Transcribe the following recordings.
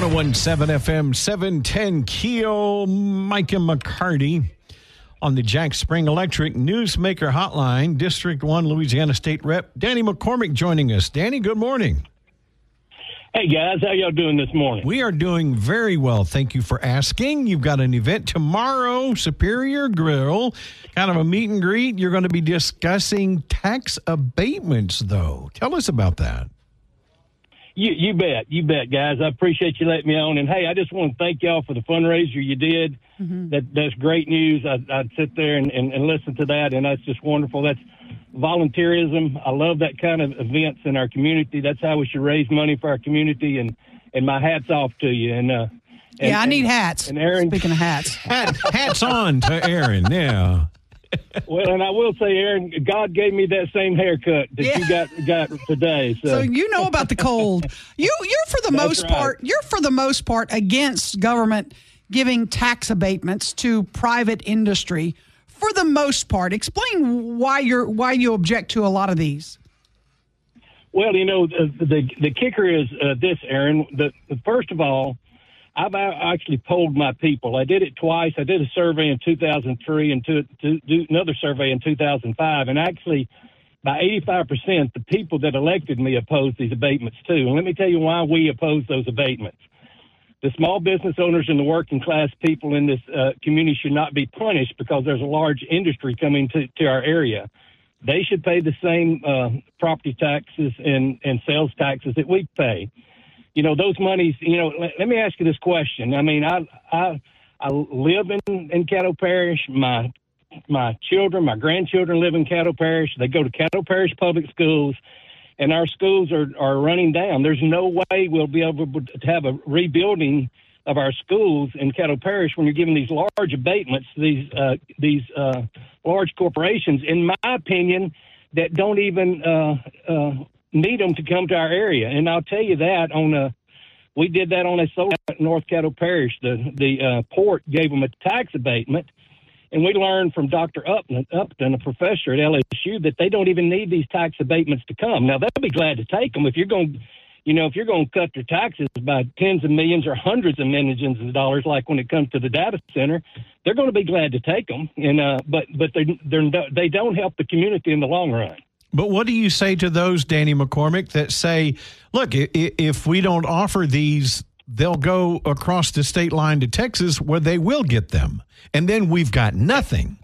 101.7 FM, 710 Keel, Micah McCarty on the Jack Spring Electric Newsmaker Hotline. District 1 Louisiana State Rep Danny McCormick joining us. Danny, good morning. Hey, guys. How y'all doing this morning? We are doing very well. Thank you for asking. You've got an event tomorrow, Superior Grill, kind of a meet and greet. You're going to be discussing tax abatements, though. Tell us about that. You bet, guys. I appreciate you letting me on. And, hey, I just want to thank y'all for the fundraiser you did. That's great news. I'd sit there and listen to that, and that's just wonderful. That's volunteerism. I love that kind of events in our community. That's how we should raise money for our community, and my hat's off to you. I need hats. And Aaron, speaking of hats. Hats on to Aaron, yeah. Well, and I will say, Aaron, God gave me that same haircut that you got today. So you know about the cold. You're for the most part. You're for the most part against government giving tax abatements to private industry. For the most part, explain why you object to a lot of these. Well, the kicker is this, Aaron. First of all, I've actually polled my people. I did it twice. I did a survey in 2003 and to do another survey in 2005. And actually, by 85%, the people that elected me opposed these abatements, too. And let me tell you why we oppose those abatements. The small business owners and the working class people in this community should not be punished because there's a large industry coming to our area. They should pay the same property taxes and sales taxes that we pay. Those monies, let me ask you this question. I mean, I live in Caddo Parish. My children, my grandchildren live in Caddo Parish. They go to Caddo Parish public schools, and our schools are running down. There's no way we'll be able to have a rebuilding of our schools in Caddo Parish when you're giving these large abatements to these large corporations, in my opinion, that don't even need them to come to our area. And I'll tell you that we did that on a solar in North Caddo Parish. The port gave them a tax abatement, and we learned from Dr. Upton, a professor at LSU, that they don't even need these tax abatements to come. Now, they'll be glad to take them if you're going to cut their taxes by tens of millions or hundreds of millions of dollars, like when it comes to the data center. They're going to be glad to take them, but they don't help the community in the long run. But what do you say to those, Danny McCormick, that say, look, if we don't offer these, they'll go across the state line to Texas where they will get them, and then we've got nothing?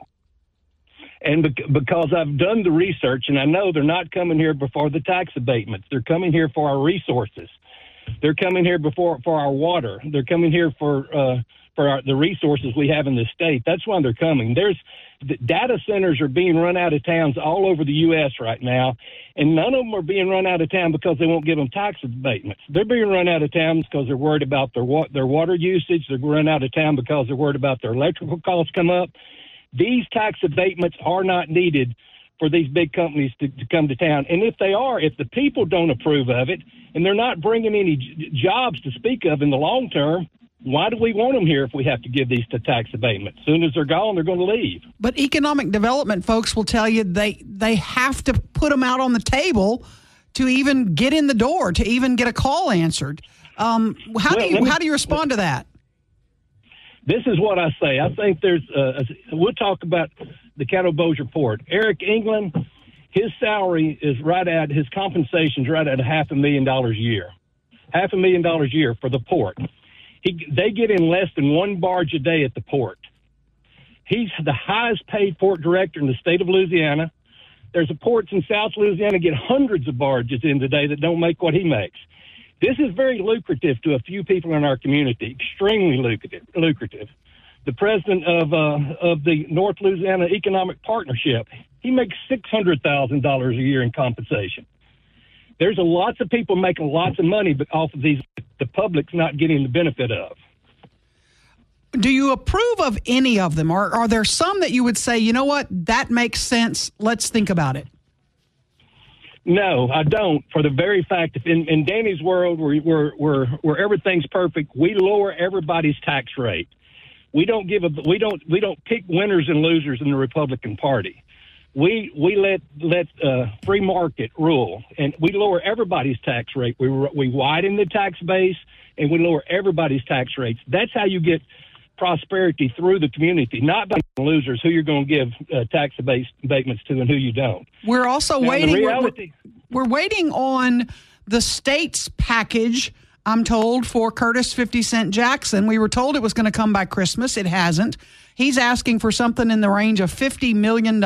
And because I've done the research, and I know they're not coming here for the tax abatements. They're coming here for our resources. They're coming here for our water. They're coming here for the resources we have in the state. That's why they're coming. The data centers are being run out of towns all over the U.S. right now, and none of them are being run out of town because they won't give them tax abatements. They're being run out of town because they're worried about their water usage. They're run out of town because they're worried about their electrical costs come up. These tax abatements are not needed for these big companies to come to town. And if the people don't approve of it, and they're not bringing any jobs to speak of in the long term, why do we want them here if we have to give these to tax abatements? As soon as they're gone, they're going to leave. But economic development folks will tell you they have to put them out on the table to even get in the door, to even get a call answered. How do you respond to that? This is what I say. I think we'll talk about the Caddo Bossier Port. Eric England, his salary is his compensation is right at $500,000 a year. $500,000 a year for the port. They get in less than one barge a day at the port. He's the highest paid port director in the state of Louisiana. There's ports in South Louisiana get hundreds of barges in today that don't make what he makes. This is very lucrative to a few people in our community, extremely lucrative. The president of the North Louisiana Economic Partnership, he makes $600,000 a year in compensation. There's lots of people making lots of money off of these the public's not getting the benefit of. Do you approve of any of them? Or are there some that you would say, you know what, that makes sense, let's think about it? No, I don't. For the very fact that in Danny's world, where everything's perfect, we lower everybody's tax rate. We don't pick winners and losers in the Republican Party. we let free market rule, and we lower everybody's tax rate. We widen the tax base, and we lower everybody's tax rates. That's how you get prosperity through the community, not by losers who you're going to give tax abatements to and who you don't. We're also now, waiting. We're waiting on the state's package, I'm told, for Curtis 50 Cent Jackson. We were told it was going to come by Christmas. It hasn't. He's asking for something in the range of $50 million.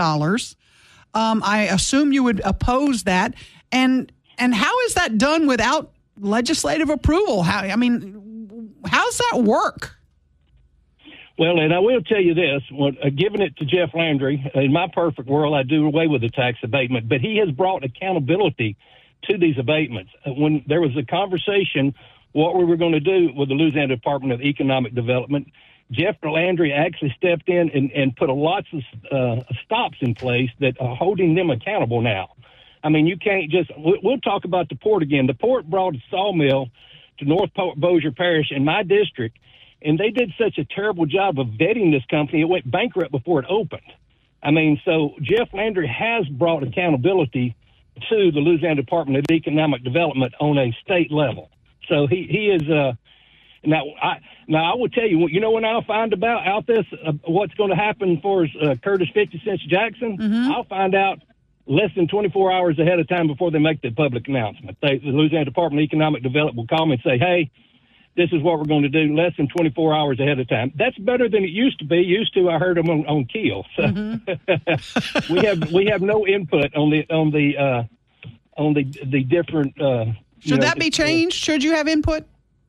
I assume you would oppose that. And how is that done without legislative approval? How does that work? Well, and I will tell you this, giving it to Jeff Landry, in my perfect world, I'd do away with the tax abatement, but he has brought accountability to these abatements. When there was a conversation what we were going to do with the Louisiana Department of Economic Development, Jeff Landry actually stepped in and put lots of stops in place that are holding them accountable now. I mean, you can't just – we'll talk about the port again. The port brought a sawmill to North Bossier Parish in my district, and they did such a terrible job of vetting this company, it went bankrupt before it opened. I mean, so Jeff Landry has brought accountability to the Louisiana Department of Economic Development on a state level. So he is now I will tell you, you know when I'll find out this, what's going to happen for Curtis 50 Cent Jackson? Mm-hmm. I'll find out less than 24 hours ahead of time before they make the public announcement. The Louisiana Department of Economic Development will call me and say, hey, this is what we're going to do, less than 24 hours ahead of time. That's better than it used to be. I heard them on Keel. So Mm-hmm. we have no input on the different. Should that be changed? Should you have input?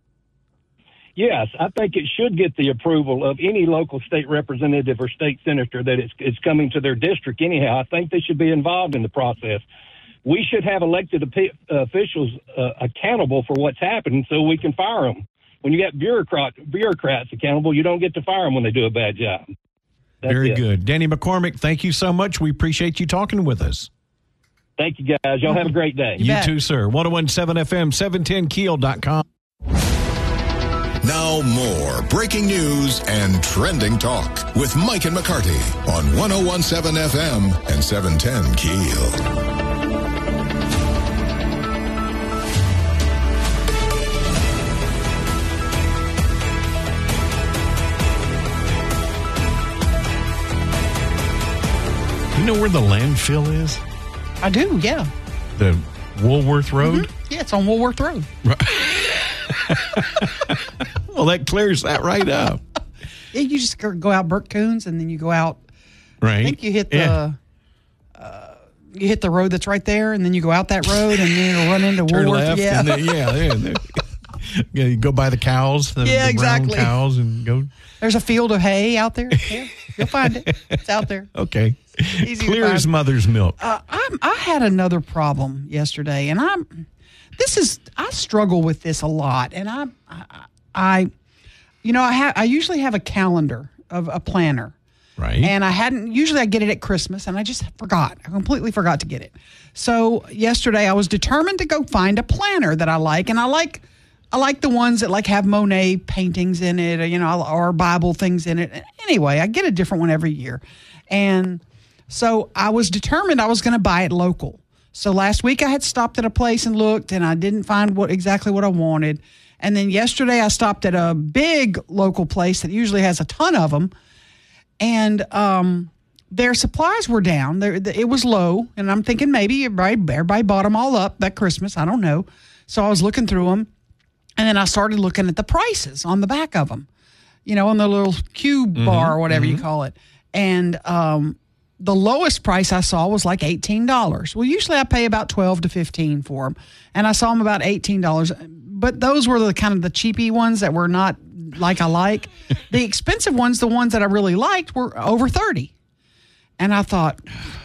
Yes, I think it should get the approval of any local state representative or state senator that it's coming to their district anyhow. I think they should be involved in the process. We should have elected officials accountable for what's happening so we can fire them. When you got bureaucrats accountable, you don't get to fire them when they do a bad job. Very good. Danny McCormick, thank you so much. We appreciate you talking with us. Thank you, guys. Y'all have a great day. You too, sir. 1017 FM, 710keel.com. Now more breaking news and trending talk with Mike and McCarty on 1017 FM and 710 Keel. You know where the landfill is? I do, yeah. The Woolworth Road? Mm-hmm. Yeah, it's on Woolworth Road. Well, that clears that right up. Yeah, you just go out Burt Coons, and then you go out. Right. I think you hit the you hit the road that's right there, and then you go out that road, and then you run into Turn Woolworth. left, and then, yeah, you go by the cows, the brown exactly. cows, and go. There's a field of hay out there. Yeah, you'll find it. It's out there. Okay. Easy Clear to as find. mother's milk. I had another problem yesterday, and I struggle with this a lot, and I usually have a calendar of a planner, right? And I get it at Christmas, and I just forgot. I completely forgot to get it. So yesterday, I was determined to go find a planner that I like, and I like the ones that like have Monet paintings in it, or Bible things in it. Anyway, I get a different one every year, and so I was determined I was going to buy it local. So last week I had stopped at a place and looked, and I didn't find exactly what I wanted. And then yesterday I stopped at a big local place that usually has a ton of them, and their supplies were down. It was low, and I'm thinking maybe everybody bought them all up that Christmas. I don't know. So I was looking through them, and then I started looking at the prices on the back of them, on the little cube bar or whatever you call it. And the lowest price I saw was like $18. Well, usually I pay about $12 to $15 for them, and I saw them about $18. But those were the kind of the cheapy ones that were not like I like. The expensive ones, the ones that I really liked, were over $30. And I thought,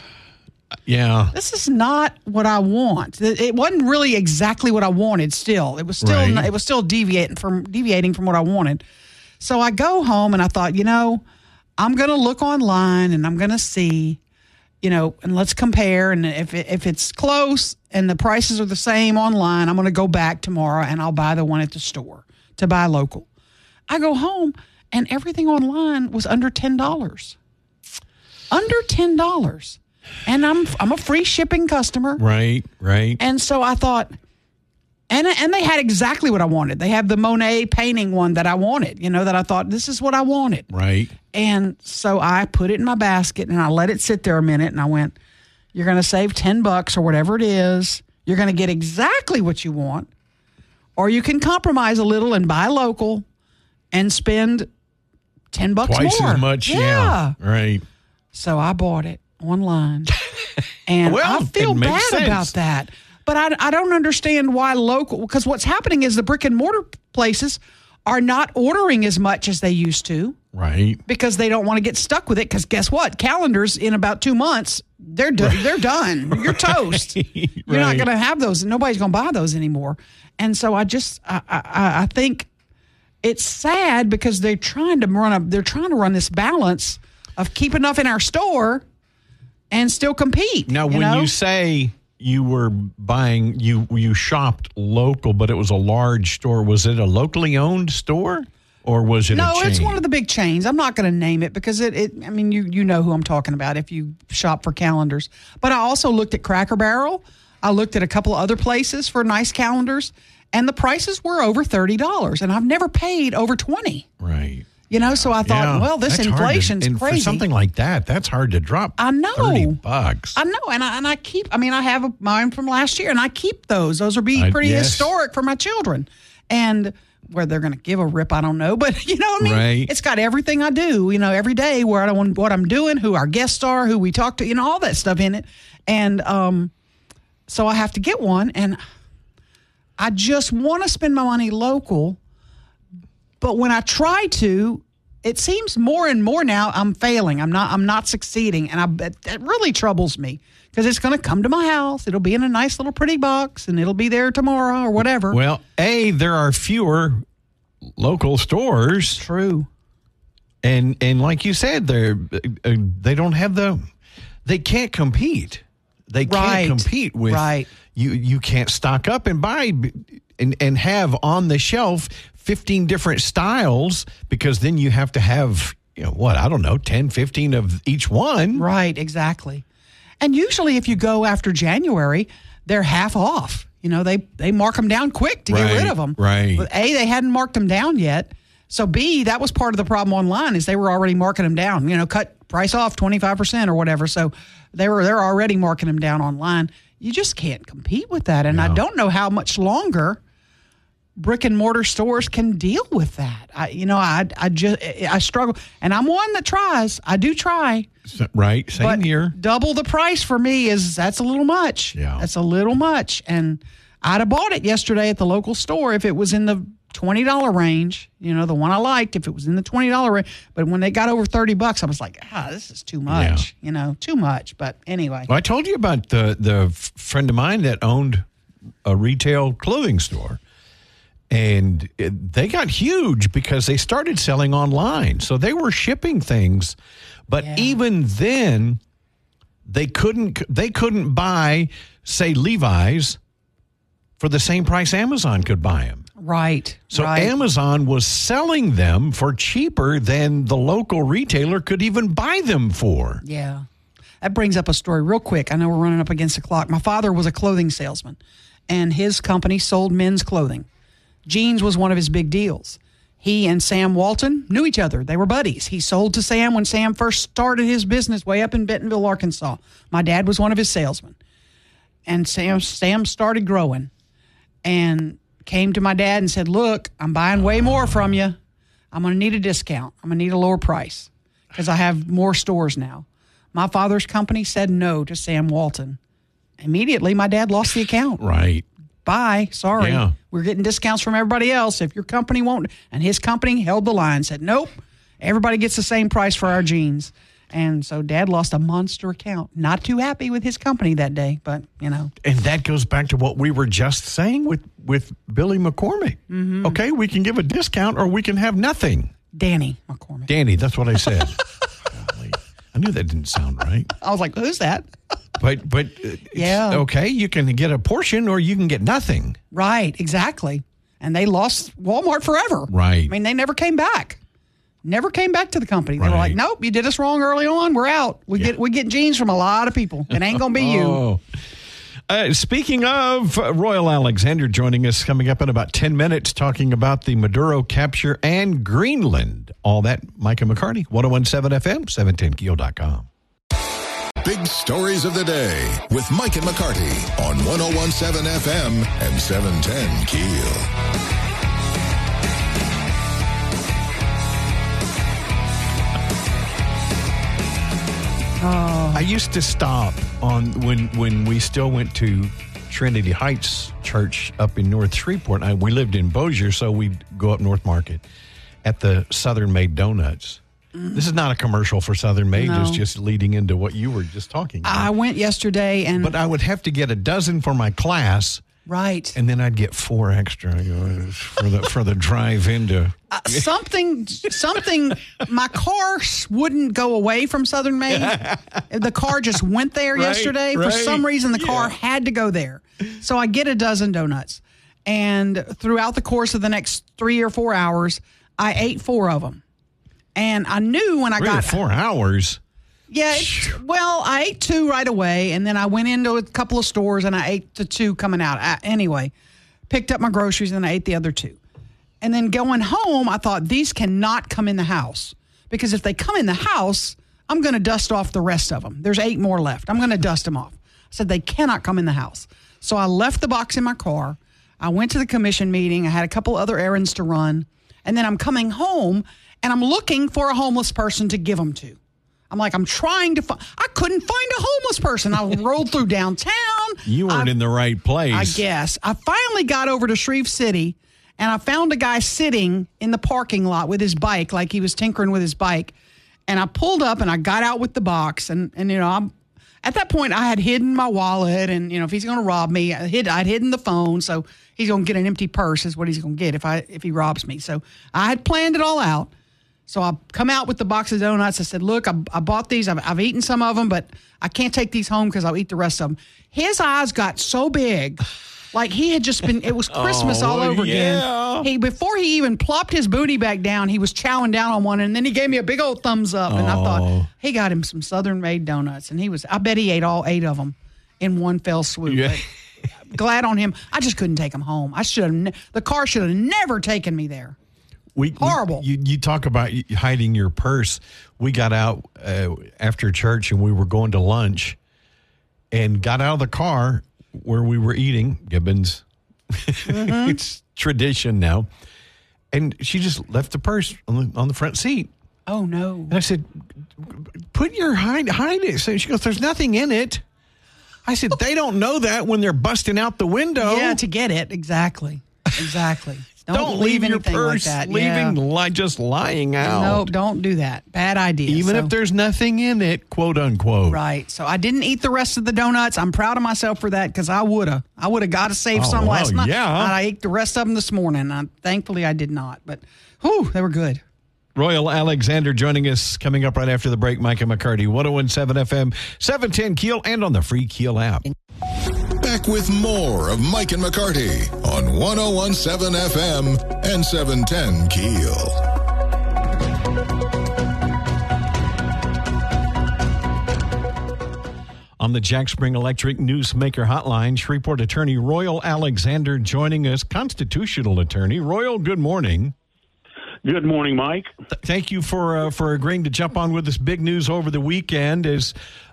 yeah, this is not what I want. It wasn't really exactly what I wanted. Still, it was still Right. It was still deviating from what I wanted. So I go home and I thought, I'm going to look online and I'm going to see, and let's compare. And if it's close and the prices are the same online, I'm going to go back tomorrow and I'll buy the one at the store to buy local. I go home and everything online was under $10. Under $10. And I'm a free shipping customer. Right. And so I thought, and they had exactly what I wanted. They have the Monet painting one that I wanted, that I thought, this is what I wanted. Right. And so I put it in my basket and I let it sit there a minute and I went, you're going to save $10 or whatever it is. You're going to get exactly what you want. Or you can compromise a little and buy local and spend $10 more. Twice as much. Yeah. Right. So I bought it online. And well, I feel bad sense. about that. But I don't understand why local, because what's happening is the brick and mortar places are not ordering as much as they used to. Right. Because they don't want to get stuck with it. Because guess what? Calendars in about 2 months, they're done. You're toast. You're not going to have those. Nobody's going to buy those anymore. And so I think it's sad because they're trying to run this balance of keep enough in our store and still compete. Now, when you say you were buying, you shopped local, but it was a large store. Was it a locally owned store, or was it a chain? No, it's one of the big chains. I'm not going to name it because I mean, you know who I'm talking about if you shop for calendars. But I also looked at Cracker Barrel. I looked at a couple of other places for nice calendars, and the prices were over $30, and I've never paid over $20. Right. So I thought, well, this inflation's crazy. For something like that, that's hard to drop. I know. $30. I know, and I keep. I mean, I have mine from last year, and I keep those. Those are pretty historic for my children, and where they're going to give a rip, I don't know. But what I mean. Right. It's got everything I do. Every day what I'm doing, who our guests are, who we talk to, all that stuff in it, and so I have to get one, and I just want to spend my money local. But when I try to, it seems more and more now I'm failing. I'm not succeeding, and that really troubles me because it's going to come to my house. It'll be in a nice little pretty box, and it'll be there tomorrow or whatever. Well, there are fewer local stores. True. And like you said, they don't have they can't compete. They can't compete with you can't stock up and buy and have on the shelf 15 different styles, because then you have to have, 10, 15 of each one. Right, exactly. And usually if you go after January, they're half off. They mark them down quick to get rid of them. Right. But A, they hadn't marked them down yet. So B, that was part of the problem online is they were already marking them down, cut price off 25% or whatever. So they're already marking them down online. You just can't compete with that. And I don't know how much longer brick and mortar stores can deal with that. I struggle, and I'm one that tries. I do try. Right. Same here. Double the price for me that's a little much. Yeah. That's a little much. And I'd have bought it yesterday at the local store if it was in the $20 range, the one I liked, if it was in the $20 range. But when they got over $30, I was like, this is too much, too much. But anyway. Well, I told you about the friend of mine that owned a retail clothing store. And they got huge because they started selling online. So they were shipping things. But even then, they couldn't buy, say, Levi's for the same price Amazon could buy them. Right. So Amazon was selling them for cheaper than the local retailer could even buy them for. Yeah. That brings up a story real quick. I know we're running up against the clock. My father was a clothing salesman, and his company sold men's clothing. Jeans was one of his big deals. He and Sam Walton knew each other. They were buddies. He sold to Sam when Sam first started his business way up in Bentonville, Arkansas. My dad was one of his salesmen. And Sam started growing and came to my dad and said, look, I'm buying way more from you. I'm going to need a discount. I'm going to need a lower price because I have more stores now. My father's company said no to Sam Walton. Immediately, my dad lost the account. Right. Bye. Sorry. Yeah. We're getting discounts from everybody else. If your company won't, and his company held the line, said, nope, everybody gets the same price for our jeans. And so Dad lost a monster account. Not too happy with his company that day, but, And that goes back to what we were just saying with Billy McCormick. Mm-hmm. Okay, we can give a discount or we can have nothing. Danny McCormick. Danny, that's what I said. Golly, I knew that didn't sound right. I was like, who's that? But yeah. Okay, you can get a portion or you can get nothing. Right, exactly. And they lost Walmart forever. Right. I mean, they never came back. Never came back to the company. They were like, nope, you did us wrong early on. We're out. We get jeans from a lot of people. It ain't going to be you. Speaking of, Royal Alexander joining us coming up in about 10 minutes talking about the Maduro capture and Greenland. All that, Micah McCarty, 101.7 FM, 710keel.com. Big stories of the day with Mike and McCarty on 101.7 FM and 710 Keel. I used to stop on when we still went to Trinity Heights Church up in North Shreveport. We lived in Bossier, so we'd go up North Market at the Southern Made Donuts. This is not a commercial for Southern Made, it's just leading into what you were just talking about. I went yesterday, but I would have to get a dozen for my class. Right. And then I'd get 4 extra for the drive into something. My car wouldn't go away from Southern Made. The car just went there yesterday. For some reason, the car had to go there. So I get a dozen donuts, and throughout the course of the next 3 or 4 hours, I ate 4 of them. And I knew when I got 4 hours. Yeah, I ate 2 right away, and then I went into a couple of stores, and I ate the 2 coming out. Anyway, picked up my groceries, and I ate the other 2. And then going home, I thought, these cannot come in the house, because if they come in the house, I'm going to dust off the rest of them. There's 8 more left. I'm going to dust them off. I said, they cannot come in the house. So I left the box in my car. I went to the commission meeting. I had a couple other errands to run, and then I'm coming home, and I'm looking for a homeless person to give them to. I'm like, I'm trying to find. I couldn't find a homeless person. I rolled through downtown. You weren't in the right place. I guess. I finally got over to Shreve City, and I found a guy sitting in the parking lot with his bike, like he was tinkering with his bike. And I pulled up, and I got out with the box. And at that point, I had hidden my wallet. And, if he's going to rob me, I'd hidden the phone. So he's going to get an empty purse is what he's going to get if he robs me. So I had planned it all out. So I come out with the box of donuts. I said, look, I bought these. I've eaten some of them, but I can't take these home because I'll eat the rest of them. His eyes got so big, like he had just been, it was Christmas all over again. Before he even plopped his booty back down, he was chowing down on one, and then he gave me a big old thumbs up. And I thought, he got him some Southern Made donuts, and I bet he ate all 8 of them in one fell swoop. Yeah. But glad on him. I just couldn't take him home. The car should have never taken me there. Horrible. You talk about hiding your purse. We got out after church, and we were going to lunch, and got out of the car where we were eating Gibbons. Mm-hmm. It's tradition now, and she just left the purse on the front seat. Oh no! And I said, "Put your hide it." So she goes, "There's nothing in it." I said, "They don't know that when they're busting out the window." Yeah, to get it exactly. Don't leave your anything purse like that. just lying out. No, don't do that. Bad idea. Even if there's nothing in it, quote unquote. Right. So I didn't eat the rest of the donuts. I'm proud of myself for that because I would have got to save some last night. Yeah. I ate the rest of them this morning. Thankfully, I did not. But, they were good. Royal Alexander joining us coming up right after the break. Micah McCarty, 101.7 FM, 710 Keel, and on the free Keel app. Back with more of Mike and McCarty on 101.7 FM and 710 Keel. On the Jack Spring Electric Newsmaker Hotline, Shreveport attorney Royal Alexander joining us, constitutional attorney. Royal, good morning. Good morning, Mike. Thank you for agreeing to jump on with this big news over the weekend as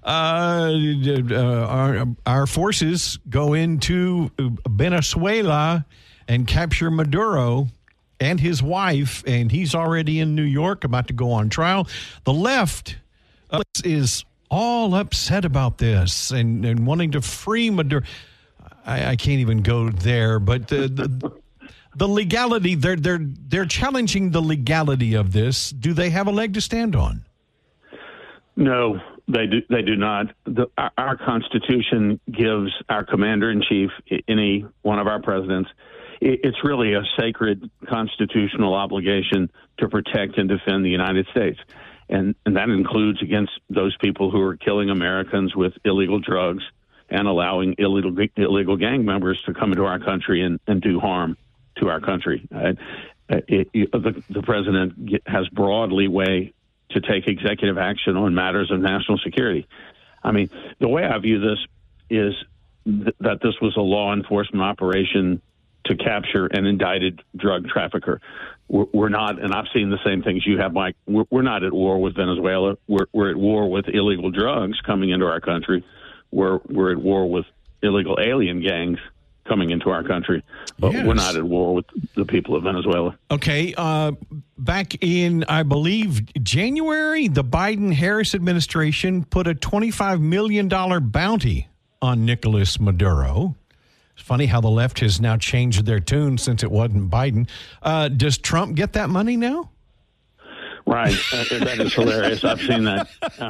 our forces go into Venezuela and capture Maduro and his wife, and he's already in New York about to go on trial. The left is all upset about this and wanting to free Maduro. I can't even go there, but the legality, they're challenging the legality of this. Do they have a leg to stand on? No, they do not. Our Constitution gives our commander-in-chief, any one of our presidents, it's really a sacred constitutional obligation to protect and defend the United States. And that includes against those people who are killing Americans with illegal drugs and allowing illegal gang members to come into our country and do harm to our country. the president has broad leeway to take executive action on matters of national security. I mean, the way I view this is that this was a law enforcement operation to capture an indicted drug trafficker. We're not, and I've seen the same things you have, Mike. We're not at war with Venezuela. We're at war with illegal drugs coming into our country. We're at war with illegal alien gangs coming into our country, but We're not at war with the people of Venezuela. Okay. Back in, I believe, January, the Biden-Harris administration put a $25 million bounty on Nicolas Maduro. It's funny how the left has now changed their tune since it wasn't Biden. Does Trump get that money now? Right. That is hilarious. I've seen that.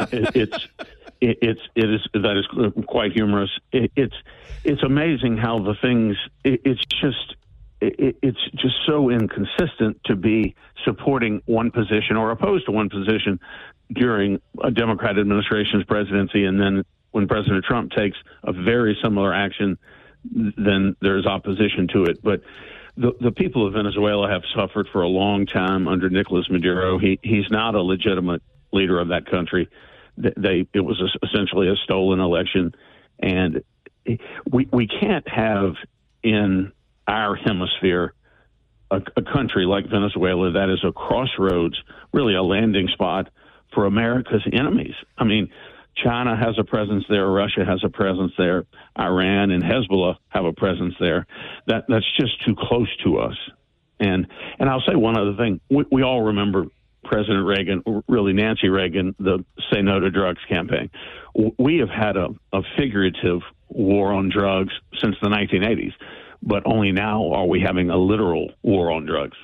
That is quite humorous. It's amazing how the things. It's just so inconsistent to be supporting one position or opposed to one position during a Democrat administration's presidency, and then when President Trump takes a very similar action, then there's opposition to it. But the people of Venezuela have suffered for a long time under Nicolas Maduro. He's not a legitimate leader of that country. It was essentially a stolen election, and we can't have in our hemisphere a country like Venezuela that is a crossroads, really a landing spot for America's enemies. I mean, China has a presence there, Russia has a presence there, Iran and Hezbollah have a presence there. That's just too close to us. And I'll say one other thing. We all remember President Reagan, really Nancy Reagan, the Say No to Drugs campaign. We have had a figurative war on drugs since the 1980s, but only now are we having a literal war on drugs.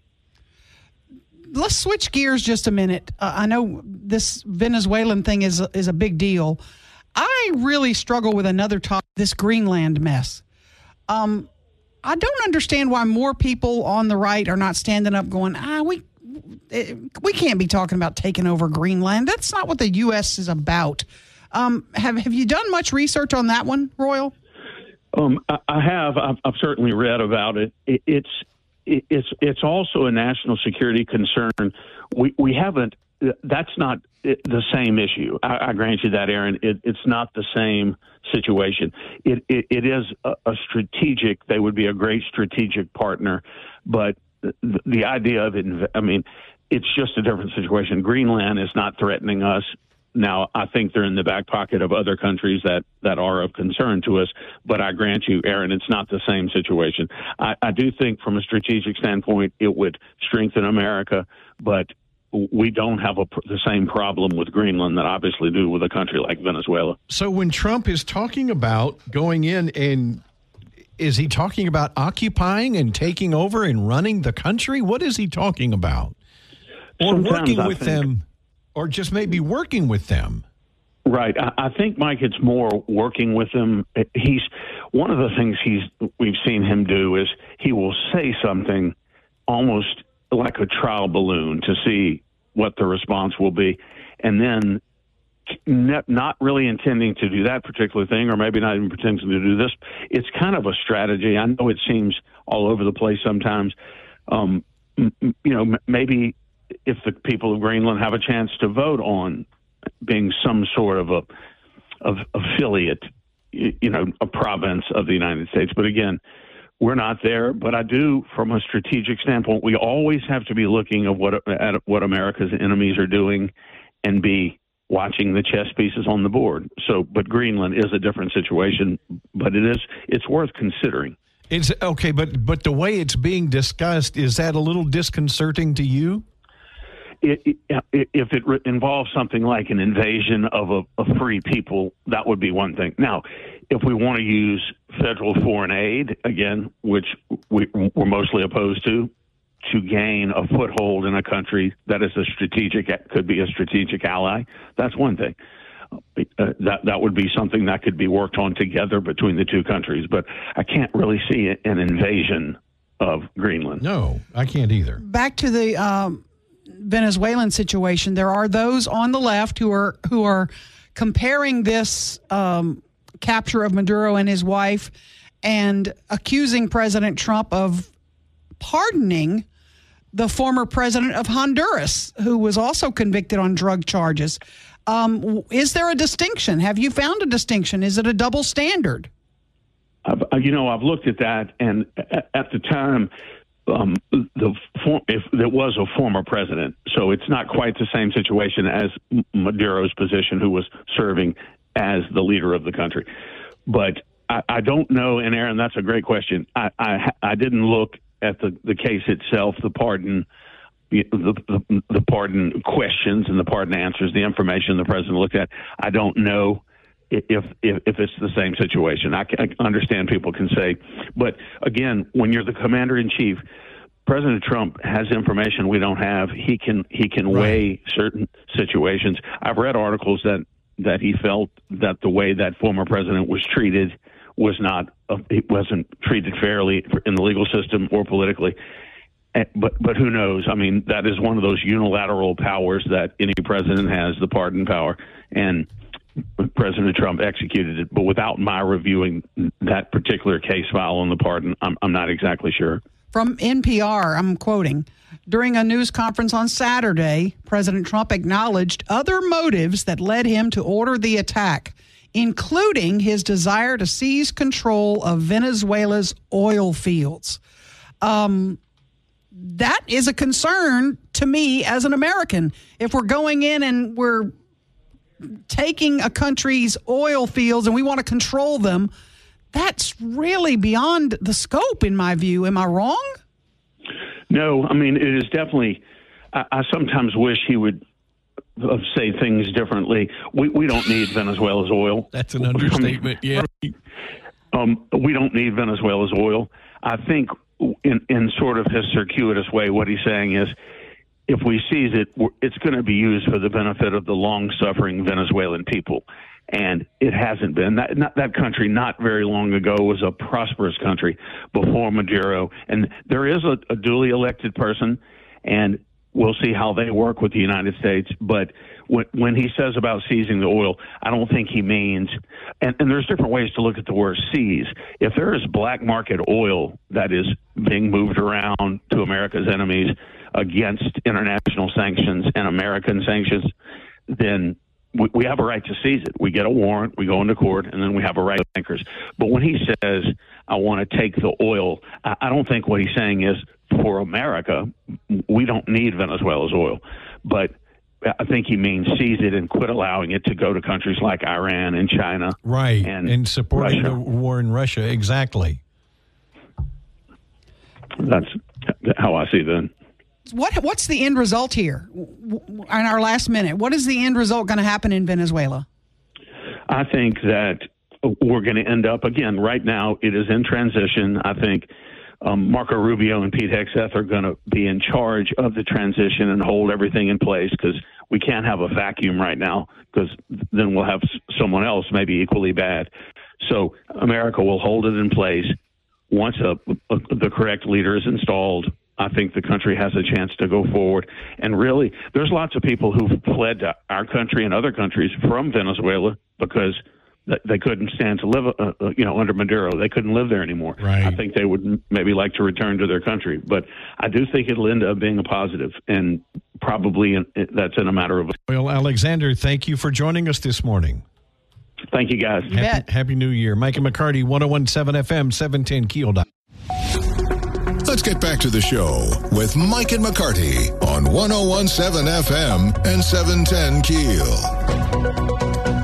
Let's switch gears just a minute. I know this Venezuelan thing is a big deal. I really struggle with another topic, this Greenland mess. I don't understand why more people on the right are not standing up going, we can't be talking about taking over Greenland. That's not what the U.S. is about. Have you done much research on that one, Royal? I have. I've certainly read about it. It's also a national security concern. We haven't. That's not the same issue. I grant you that, Aaron. It's not the same situation. It is a strategic. They would be a great strategic partner, but the idea of it. I mean, it's just a different situation. Greenland is not threatening us. Now, I think they're in the back pocket of other countries that are of concern to us, but I grant you, Aaron, it's not the same situation. I do think from a strategic standpoint, it would strengthen America, but we don't have the same problem with Greenland that obviously do with a country like Venezuela. So when Trump is talking about going in, and is he talking about occupying and taking over and running the country? What is he talking about? Or working with them? Or just maybe working with them? Right. I think, Mike, it's more working with them. He's one of the things we've seen him do is he will say something almost like a trial balloon to see what the response will be, and then not really intending to do that particular thing, or maybe not even pretending to do this. It's kind of a strategy. I know it seems all over the place sometimes. Maybe if the people of Greenland have a chance to vote on being some sort of affiliate, a province of the United States. But again, we're not there. But I do, from a strategic standpoint, we always have to be looking at what America's enemies are doing and be watching the chess pieces on the board. So, but Greenland is a different situation, but it's worth considering. It's okay, but the way it's being discussed, is that a little disconcerting to you? If it involves something like an invasion of a free people, that would be one thing. Now, if we want to use federal foreign aid, again, which we're mostly opposed to gain a foothold in a country that is could be a strategic ally, that's one thing. That would be something that could be worked on together between the two countries. But I can't really see an invasion of Greenland. No, I can't either. Back to the Venezuelan situation, there are those on the left who are comparing this capture of Maduro and his wife and accusing President Trump of pardoning the former president of Honduras, who was also convicted on drug charges. Is there a distinction? Have you found a distinction? Is it a double standard? I've looked at that, and at the time, if there was a former president, so it's not quite the same situation as Maduro's position, who was serving as the leader of the country. But I don't know, and Aaron, that's a great question. I didn't look at the case itself, the pardon. The pardon questions and the pardon answers, the information the president looked at. I don't know if it's the same situation. I understand people can say, but again, when you're the commander in chief, President Trump has information we don't have. He can weigh certain situations. I've read articles that he felt that the way that former president was treated was not. It wasn't treated fairly in the legal system or politically. But who knows? I mean, that is one of those unilateral powers that any president has, the pardon power, and President Trump executed it. But without my reviewing that particular case file on the pardon, I'm not exactly sure. From NPR, I'm quoting, during a news conference on Saturday, President Trump acknowledged other motives that led him to order the attack, including his desire to seize control of Venezuela's oil fields. That is a concern to me as an American. If we're going in and we're taking a country's oil fields and we want to control them, that's really beyond the scope, in my view. Am I wrong? No, I mean, it is definitely. I sometimes wish he would say things differently. We don't need Venezuela's oil. That's an understatement. Yeah. We don't need Venezuela's oil. I think in sort of his circuitous way, what he's saying is, if we seize it, it's going to be used for the benefit of the long-suffering Venezuelan people. And it hasn't been. That country not very long ago was a prosperous country before Maduro. And there is a duly elected person, and we'll see how they work with the United States. But when he says about seizing the oil, I don't think he means, and there's different ways to look at the word seize. If there is black market oil that is being moved around to America's enemies against international sanctions and American sanctions, then we have a right to seize it. We get a warrant, we go into court, and then we have a right to bankers. But when he says, I want to take the oil, I don't think what he's saying is, for America, we don't need Venezuela's oil. But I think he means seize it and quit allowing it to go to countries like Iran and China. Right, and supporting the war in Russia, exactly. That's how I see that. What's the end result here? In our last minute, what is the end result going to happen in Venezuela? I think that we're going to end up, again, right now, it is in transition. I think Marco Rubio and Pete Hegseth are going to be in charge of the transition and hold everything in place, because we can't have a vacuum right now, because then we'll have someone else maybe equally bad. So America will hold it in place. Once the correct leader is installed, I think the country has a chance to go forward. And really, there's lots of people who've fled to our country and other countries from Venezuela because they couldn't stand to live, under Maduro. They couldn't live there anymore. Right. I think they would maybe like to return to their country. But I do think it'll end up being a positive, and probably that's in a matter of... Well, Alexander, thank you for joining us this morning. Thank you, guys. Happy New Year. Mike and McCarty, 101.7 FM, 710 Keel. Let's get back to the show with Mike and McCarty on 101.7 FM and 710 Keel.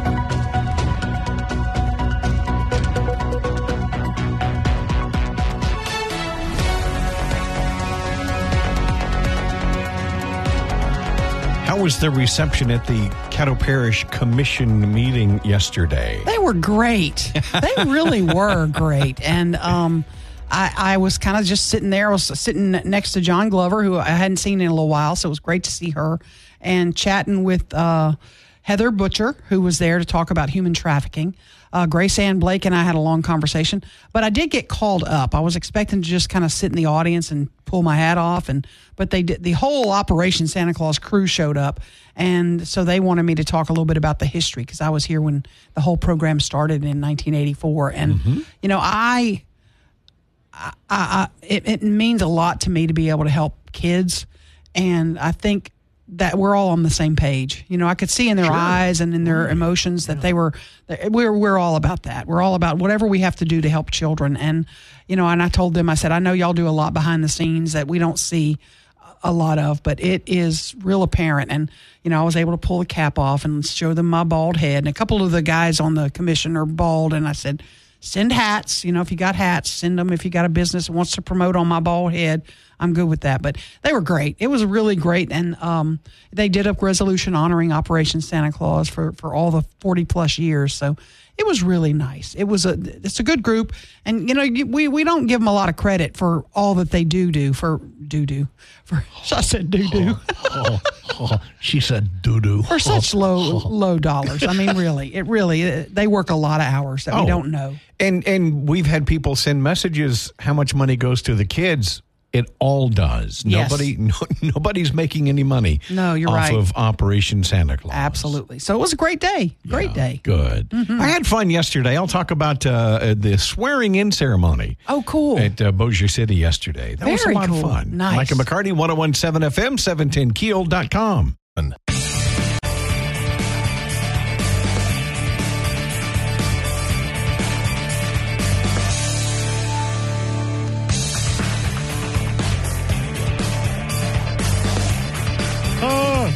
How was the reception at the Caddo Parish Commission meeting yesterday? They were great. They really were great. And I was kind of just sitting there. I was sitting next to John Glover, who I hadn't seen in a little while, so it was great to see her, and chatting with Heather Butcher, who was there to talk about human trafficking. Grace Ann Blake and I had a long conversation, but I did get called up. I was expecting to just kind of sit in the audience and pull my hat off, but they did. The whole Operation Santa Claus crew showed up, and so they wanted me to talk a little bit about the history, because I was here when the whole program started in 1984, and it means a lot to me to be able to help kids, and I think that we're all on the same page. You know, I could see in their eyes and in their emotions that we're all about that. We're all about whatever we have to do to help children. And, you know, and I told them, I said, I know y'all do a lot behind the scenes that we don't see a lot of, but it is real apparent. And, you know, I was able to pull the cap off and show them my bald head. And a couple of the guys on the commission are bald. And I said, send hats. You know, if you got hats, send them. If you got a business that wants to promote on my bald head, I'm good with that. But they were great. It was really great. And they did a resolution honoring Operation Santa Claus for all the 40 plus years. So it was really nice. It's a good group. And, you know, we don't give them a lot of credit for all that they do for I said doo-doo. She said doo-doo. For such low dollars. I mean, really, they work a lot of hours that we don't know. And we've had people send messages how much money goes to the kids. It all does. Yes. Nobody's making any money. No, you're off right. of Operation Santa Claus. Absolutely. So it was a great day. Great day. Good. Mm-hmm. I had fun yesterday. I'll talk about the swearing-in ceremony. Oh, cool. At Bossier City yesterday. That was a lot of fun. Nice. Micah McCarty, 1017 FM, 710keel.com. Oh.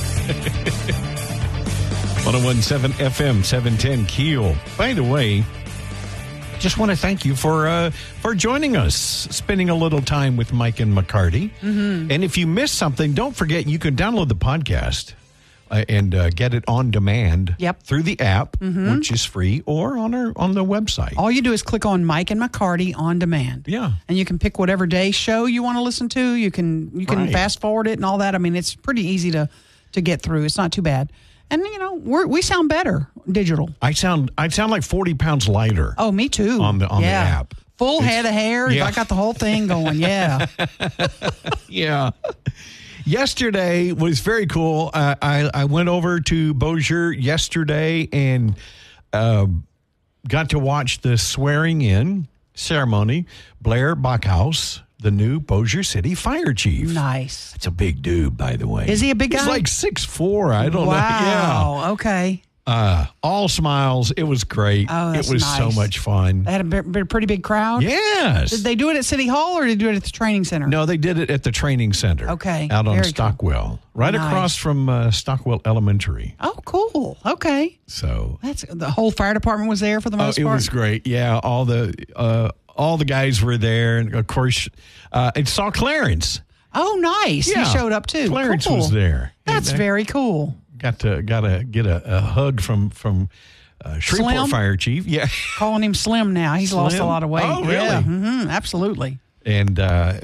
1017 FM, 710 Keel. By the way, just want to thank you for joining us, spending a little time with Mike and McCarty. Mm-hmm. And if you missed something, don't forget you can download the podcast and get it on demand through the app, which is free, or on the website. All you do is click on Mike and McCarty on demand. Yeah. And you can pick whatever day show you want to listen to. You can fast forward it and all that. I mean, it's pretty easy to get through. It's not too bad. And, you know, we sound better digital. I sound like 40 pounds lighter. Oh, me too. On the app. Full head of hair. Yeah. I got the whole thing going. Yeah. Yeah. Yesterday was very cool. I went over to Bossier yesterday and got to watch the swearing in ceremony. Blair Bachhaus, the new Bossier City fire chief. Nice. It's a big dude, by the way. Is he a big guy? He's like 6'4". I don't know. Wow. Yeah. Okay. All smiles. It was great. Oh, that's it was nice. so much fun. They had a pretty big crowd? Yes. Did they do it at City Hall or did they do it at the training center? No, they did it at the training center. Okay. Out on Very Stockwell. Right across from Stockwell Elementary. Oh, cool. Okay. So. The whole fire department was there for the most part? It was great. Yeah. All the guys were there. And, of course, and saw Clarence. Oh, nice. Yeah. He showed up, too. Clarence was there. That's very cool. Got to get a hug from Shreveport Slim? Fire Chief. Yeah. Calling him Slim now. He's lost a lot of weight. Oh, really? Yeah. Mm-hmm. Absolutely. And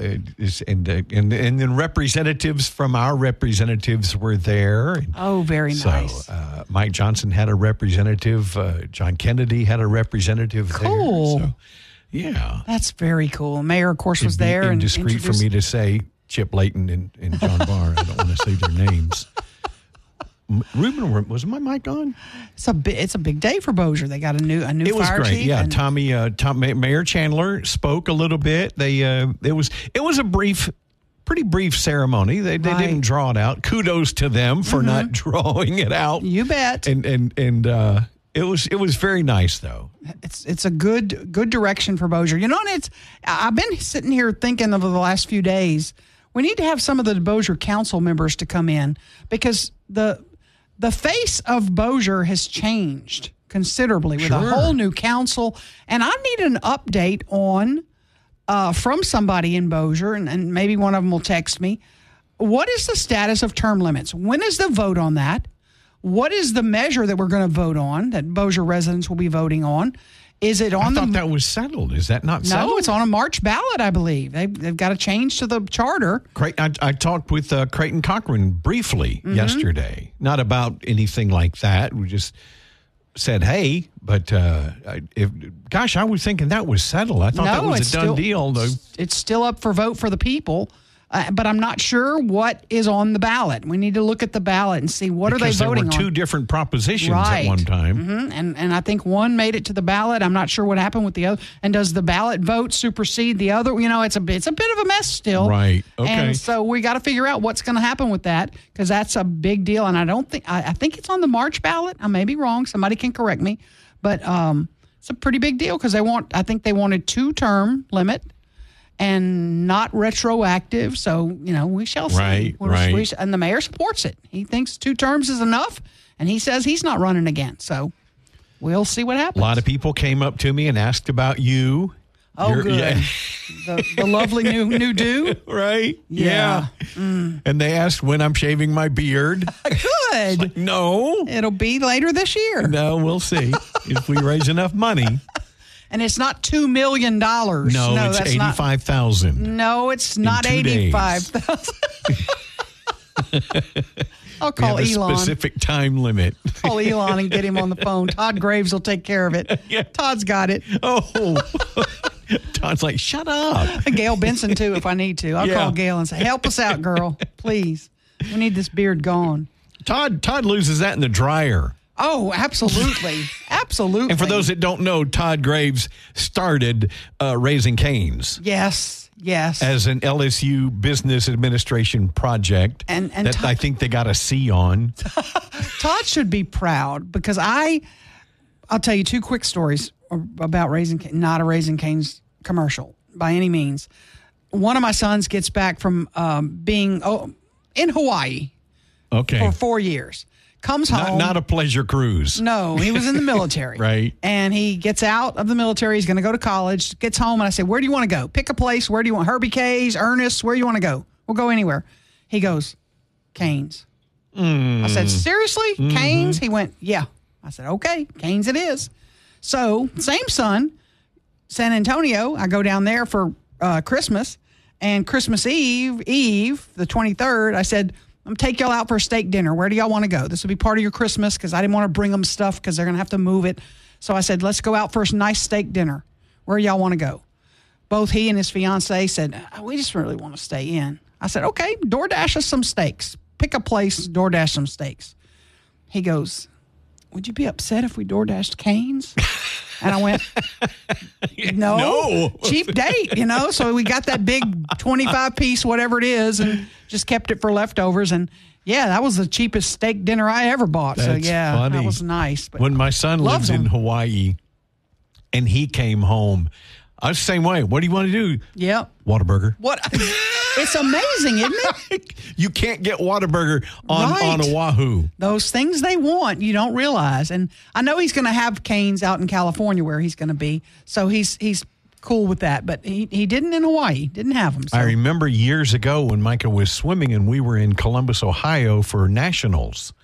then representatives from our representatives were there. Oh, very nice. So Mike Johnson had a representative. John Kennedy had a representative cool. there. So, yeah. That's very cool. Mayor, of course, was there. It'd be indiscreet for me to say Chip Layton and John Barr. I don't want to say their names. Ruben, was my mic on? It's a big day for Bossier. They got a new fire chief. It was great. Yeah, Mayor Chandler spoke a little bit. It was a pretty brief ceremony. They didn't draw it out. Kudos to them for not drawing it out. You bet. And it was very nice though. It's a good direction for Bossier. You know, and I've been sitting here thinking over the last few days, we need to have some of the Bossier council members to come in because the face of Bossier has changed considerably with a whole new council. And I need an update on from somebody in Bossier, and maybe one of them will text me. What is the status of term limits? When is the vote on that? What is the measure that we're going to vote on, that Bossier residents will be voting on? Is it on I thought that was settled. Is that not settled? No, it's on a March ballot, I believe. They've got to change to the charter. I talked with Creighton Cochran briefly yesterday. Not about anything like that. We just said, hey, but I was thinking that was settled. I thought that was a done deal. Though. It's still up for vote for the people. but I'm not sure what is on the ballot. We need to look at the ballot and see what are they voting on. There were two different propositions at one time. Mm-hmm. And I think one made it to the ballot. I'm not sure what happened with the other. And does the ballot vote supersede the other? It's a bit of a mess still. Right. Okay. And so we got to figure out what's going to happen with that, because that's a big deal. And I think it's on the March ballot. I may be wrong. Somebody can correct me. But it's a pretty big deal because I think they wanted 2-term limit and not retroactive. So, we shall see. Right. And the mayor supports it. He thinks 2 terms is enough, and he says he's not running again. So we'll see what happens. A lot of people came up to me and asked about you. Oh, good. Yeah. The lovely new do. Right? Yeah. And they asked when I'm shaving my beard. Good. Like, no. It'll be later this year. No, we'll see if we raise enough money. And it's not $2 million. No, it's 85,000. No, it's not 85,000. I'll call we have Elon. A specific time limit. Call Elon and get him on the phone. Todd Graves will take care of it. Yeah. Todd's got it. Oh. Todd's like, shut up. Gail Benson, too, if I need to. I'll call Gail and say, help us out, girl. Please. We need this beard gone. Todd loses that in the dryer. Oh, absolutely. Absolutely. And for those that don't know, Todd Graves started Raising Cane's. Yes. As an LSU business administration project. And that Todd, I think they got a C on. Todd should be proud because I'll tell you 2 quick stories about not a Raising Cane's commercial by any means. One of my sons gets back from being in Hawaii for 4 years. Comes home. Not a pleasure cruise. No, he was in the military. Right. And he gets out of the military. He's going to go to college. Gets home, and I say, where do you want to go? Pick a place. Where do you want? Herbie K's, Ernest, where do you want to go? We'll go anywhere. He goes, Cane's. I said, seriously? Cane's? He went, yeah. I said, okay, Cane's it is. So, same son, San Antonio. I go down there for Christmas. And Christmas Eve, the 23rd, I said, I'm going to take y'all out for a steak dinner. Where do y'all want to go? This will be part of your Christmas because I didn't want to bring them stuff because they're going to have to move it. So I said, let's go out for a nice steak dinner. Where y'all want to go? Both he and his fiance said, we just really want to stay in. I said, okay, DoorDash us some steaks. Pick a place, DoorDash some steaks. He goes, would you be upset if we DoorDashed Cane's? And I went, no, cheap date, So we got that big 25-piece, whatever it is, and just kept it for leftovers. And, yeah, that was the cheapest steak dinner I ever bought. That's funny. That was nice. But when my son lived in Hawaii and he came home, I was the same way. What do you want to do? Yep. Whataburger. What? It's amazing, isn't it? You can't get Whataburger on Oahu. Those things they want, you don't realize. And I know he's going to have Cane's out in California where he's going to be. So he's cool with that. But he didn't in Hawaii. Didn't have them. So. I remember years ago when Micah was swimming and we were in Columbus, Ohio for nationals.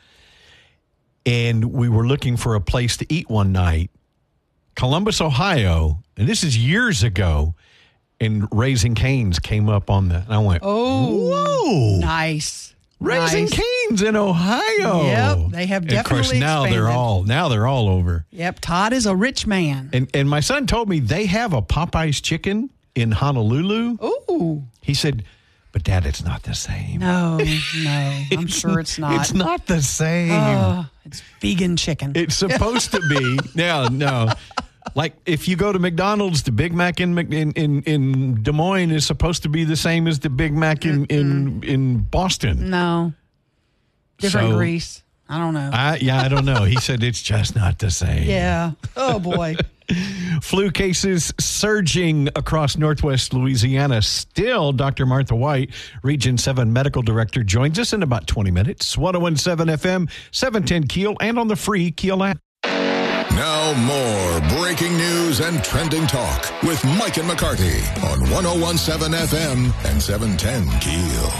And we were looking for a place to eat one night. Columbus, Ohio, and this is years ago, and Raising Cane's came up on and I went, whoa. Nice. Raising Cane's in Ohio. Yep, they have definitely and of course, now expanded. they're all over. Yep, Todd is a rich man. And my son told me they have a Popeye's chicken in Honolulu. Ooh. He said, but Dad, it's not the same. No, I'm sure it's not. It's not the same. It's vegan chicken. It's supposed to be. No. Like if you go to McDonald's, the Big Mac in Des Moines is supposed to be the same as the Big Mac in Boston. No. Different grease. I don't know. I don't know. He said it's just not the same. Yeah. Oh, boy. Flu cases surging across Northwest Louisiana. Still, Dr. Martha White, Region 7 Medical Director, joins us in about 20 minutes. 101.7 FM, 710 Keel, and on the free Keel app. Now more breaking news and trending talk with Mike and McCarty on 101.7 FM and 710 Keel.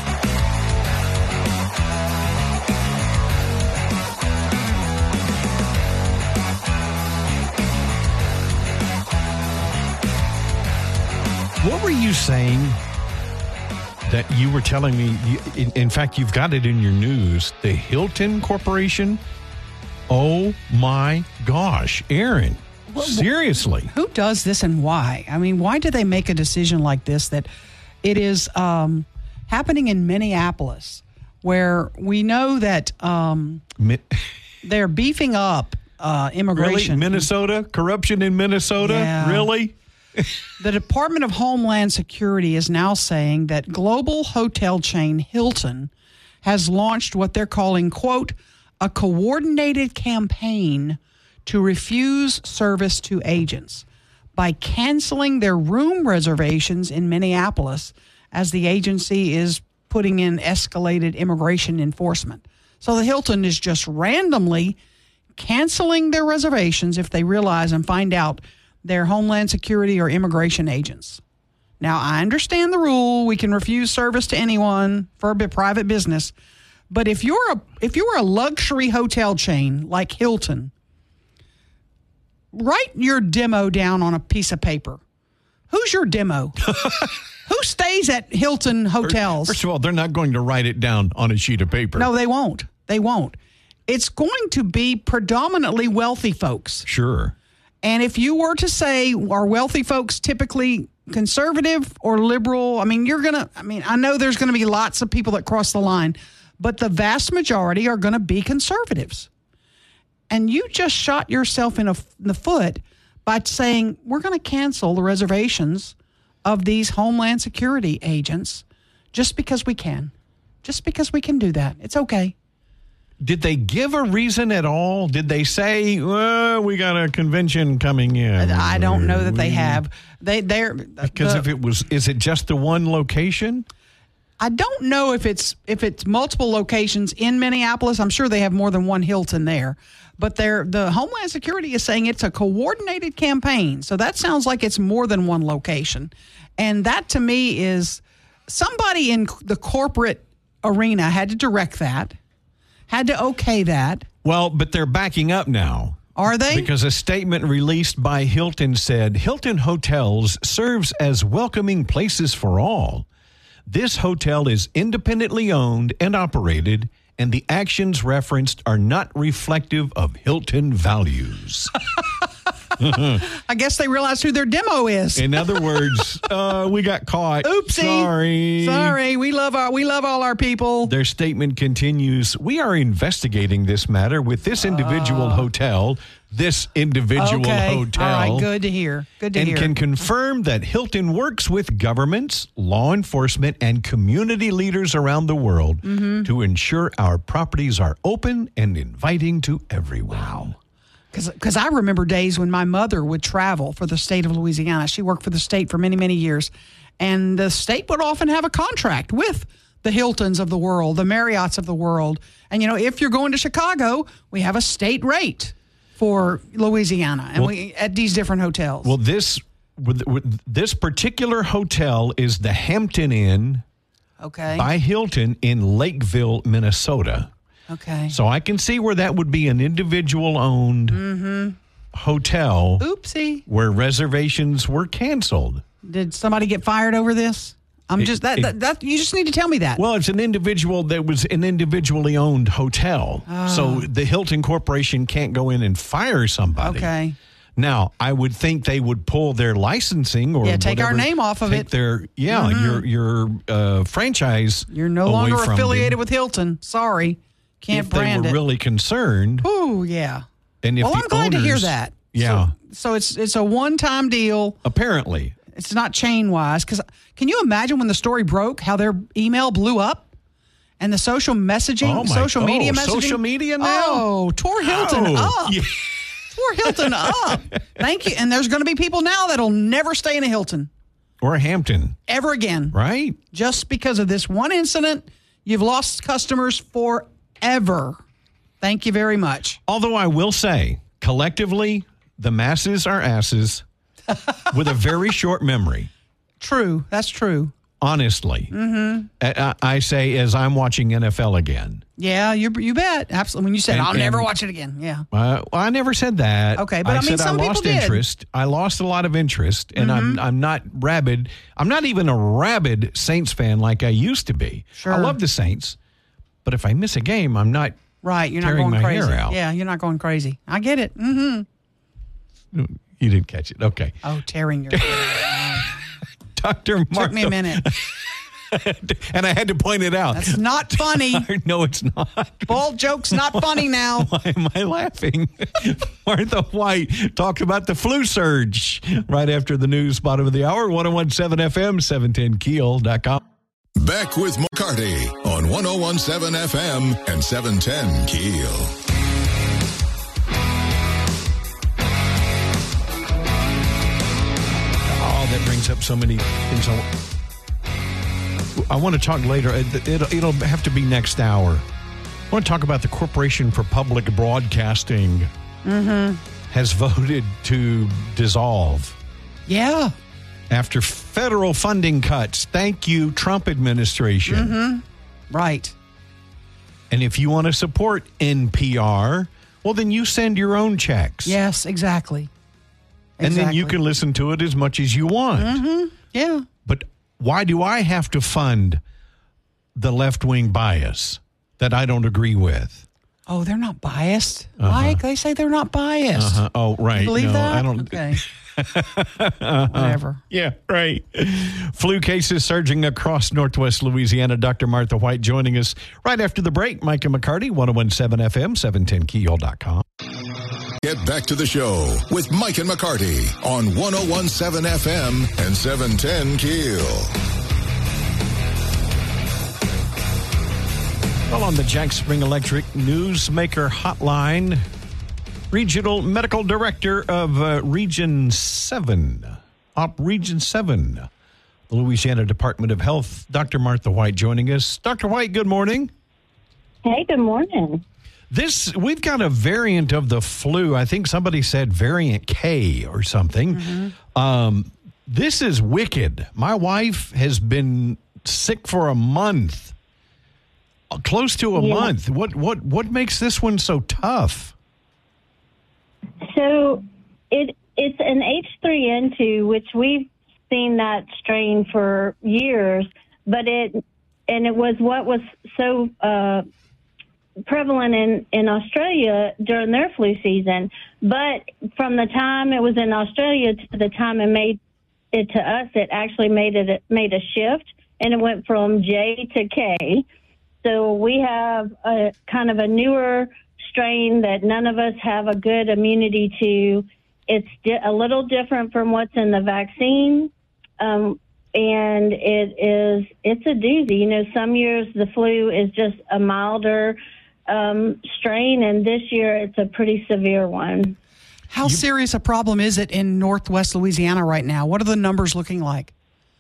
What were you saying that you were telling me? In fact, you've got it in your news. The Hilton Corporation. Oh, my gosh, Aaron. Seriously. Who does this and why? I mean, why do they make a decision like this that it is happening in Minneapolis, where we know that they're beefing up immigration. Really? Minnesota? Corruption in Minnesota? Yeah. Really? The Department of Homeland Security is now saying that global hotel chain Hilton has launched what they're calling, quote, a coordinated campaign to refuse service to agents by canceling their room reservations in Minneapolis as the agency is putting in escalated immigration enforcement. So the Hilton is just randomly canceling their reservations if they realize and find out they're Homeland Security or immigration agents. Now, I understand the rule. We can refuse service to anyone for a private business. But if you're a luxury hotel chain like Hilton, write your demo down on a piece of paper. Who's your demo? Who stays at Hilton hotels? First of all, they're not going to write it down on a sheet of paper. No, they won't. They won't. It's going to be predominantly wealthy folks. Sure. And if you were to say, are wealthy folks typically conservative or liberal? I know there's going to be lots of people that cross the line, but the vast majority are going to be conservatives. And you just shot yourself in the foot by saying, we're going to cancel the reservations of these Homeland Security agents just because we can. Just because we can do that. It's okay. Did they give a reason at all? Did they say, we got a convention coming in? I don't know that they have. Is it just the one location? I don't know if it's multiple locations in Minneapolis. I'm sure they have more than one Hilton there. But the Homeland Security is saying it's a coordinated campaign. So that sounds like it's more than one location. And that to me is somebody in the corporate arena had to direct that. Had to okay that. Well, but they're backing up now. Are they? Because a statement released by Hilton said, Hilton Hotels serves as welcoming places for all. This hotel is independently owned and operated, and the actions referenced are not reflective of Hilton values. I guess they realized who their demo is. In other words, we got caught. Oopsie. Sorry. We love all our people. Their statement continues, we are investigating this matter with this individual hotel. Okay. All right, good to hear. And can confirm that Hilton works with governments, law enforcement, and community leaders around the world to ensure our properties are open and inviting to everyone. Wow. Because I remember days when my mother would travel for the state of Louisiana. She worked for the state for many, many years. And the state would often have a contract with the Hiltons of the world, the Marriotts of the world. And, if you're going to Chicago, we have a state rate for Louisiana and at these different hotels. Well, this particular hotel is the Hampton Inn by Hilton in Lakeville, Minnesota. Okay. So I can see where that would be an individual-owned hotel. Oopsie. Where reservations were canceled. Did somebody get fired over this? You just need to tell me that. Well, it's an individually owned hotel. So the Hilton Corporation can't go in and fire somebody. Okay. Now, I would think they would pull their licensing or take our name off of it. Your franchise. You're no longer affiliated with Hilton. Sorry. Can't brand it. If they were really concerned. Ooh, yeah. And if I'm glad to hear that. Yeah. So it's a one-time deal. Apparently. It's not chain-wise. Because can you imagine when the story broke, how their email blew up? And the social messaging, social media messaging? Social media now? Oh, tore Hilton up. Yeah. Tore Hilton up. Thank you. And there's going to be people now that'll never stay in a Hilton. Or a Hampton. Ever again. Right. Just because of this one incident, you've lost customers forever. Thank you very much. Although I will say, collectively, the masses are asses with a very short memory. True. That's true. Honestly. I say as I'm watching NFL again. Yeah, you bet. Absolutely. When you said, I'll never watch it again. Yeah. I never said that. Okay, but some people did. Interest. I lost a lot of interest, and I'm not rabid. I'm not even a rabid Saints fan like I used to be. Sure. I love the Saints, but if I miss a game, I'm not you're not tearing going my crazy. hair out. Yeah, you're not going crazy. I get it. You didn't catch it. Okay. Oh, tearing your hair out. Dr. Martha. Took me a minute. And I had to point it out. That's not funny. No, it's not. Bald joke's not funny now. Why am I laughing? Martha White talked about the flu surge right after the news, bottom of the hour, 101.7 FM, 710keel.com. Back with McCarty on 101.7 FM and 710 Keel. That brings up so many things. I want to talk later. It'll have to be next hour. I want to talk about the Corporation for Public Broadcasting has voted to dissolve. Yeah. After federal funding cuts. Thank you, Trump administration. Right. And if you want to support NPR, well, then you send your own checks. Yes, exactly. And then you can listen to it as much as you want. Yeah. But why do I have to fund the left-wing bias that I don't agree with? Oh, they're not biased. Mike, they say they're not biased. Oh, right. You believe that? I don't. Okay. Whatever. Yeah, right. Flu cases surging across Northwest Louisiana. Dr. Martha White joining us right after the break. Micah McCarty, 101.7 FM, 710keel.com. Get back to the show with Mike and McCarty on 101.7 FM and 710 Keel. Well, on the Jack Spring Electric Newsmaker Hotline, Regional Medical Director of Region 7, Region 7, the Louisiana Department of Health, Dr. Martha White joining us. Dr. White, good morning. Hey, good morning. We've got a variant of the flu. I think somebody said variant K or something. This is wicked. My wife has been sick for a month, close to a month. What makes this one so tough? So it's an H3N2, which we've seen that strain for years, but it was what was so prevalent in Australia during their flu season. But from the time it was in Australia to the time it made it to us, it actually made a shift, and it went from J to K. So we have a kind of a newer strain that none of us have a good immunity to. It's a little different from what's in the vaccine. And it's a doozy. You know, some years the flu is just a milder strain, and this year it's a pretty severe one. How serious a problem is it in Northwest Louisiana right now? What are the numbers looking like?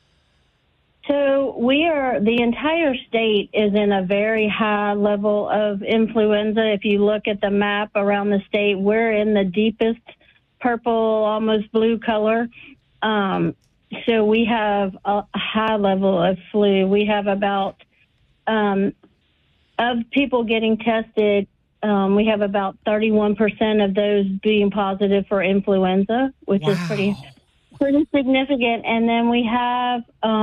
So the entire state is in a very high level of influenza. If you look at the map around the state, we're in the deepest purple, almost blue color. So we have a high level of flu. We have about, of people getting tested, we have about 31% of those being positive for influenza, which is pretty significant. And then we have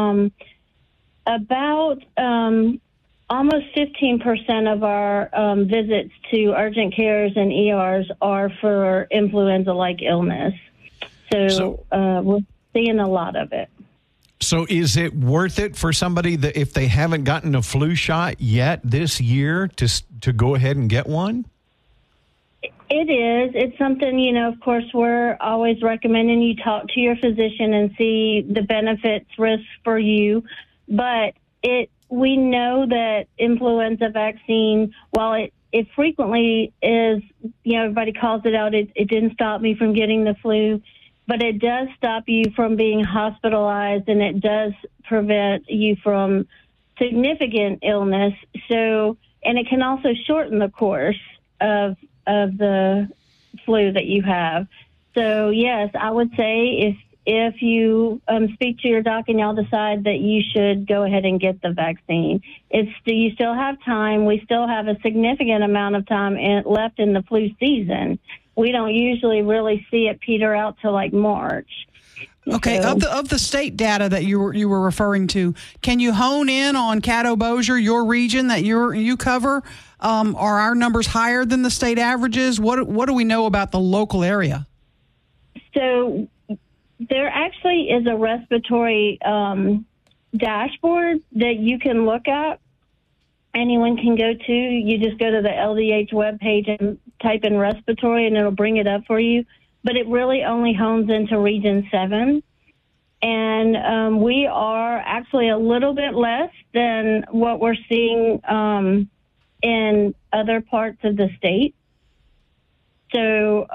about almost 15% of our visits to urgent cares and ERs are for influenza-like illness. So we're seeing a lot of it. So is it worth it for somebody that if they haven't gotten a flu shot yet this year to go ahead and get one? It is. It's something, you know, of course, we're always recommending you talk to your physician and see the benefits, risks for you. But we know that influenza vaccine, while it frequently is, you know, everybody calls it out, it didn't stop me from getting the flu, but it does stop you from being hospitalized, and it does prevent you from significant illness. So, and it can also shorten the course of the flu that you have. So, yes, I would say if you speak to your doc and y'all decide that you should go ahead and get the vaccine, you still have time. We still have a significant amount of time left in the flu season. We don't usually really see it peter out till like March. Okay, So, of the state data that you were referring to, can you hone in on Caddo-Bossier, your region that you cover? Are our numbers higher than the state averages? What do we know about the local area? So there actually is a respiratory dashboard that you can look at. Anyone can go to. You just go to the LDH webpage and type in respiratory, and it'll bring it up for you. But it really only hones into Region 7. And we are actually a little bit less than what we're seeing in other parts of the state. So,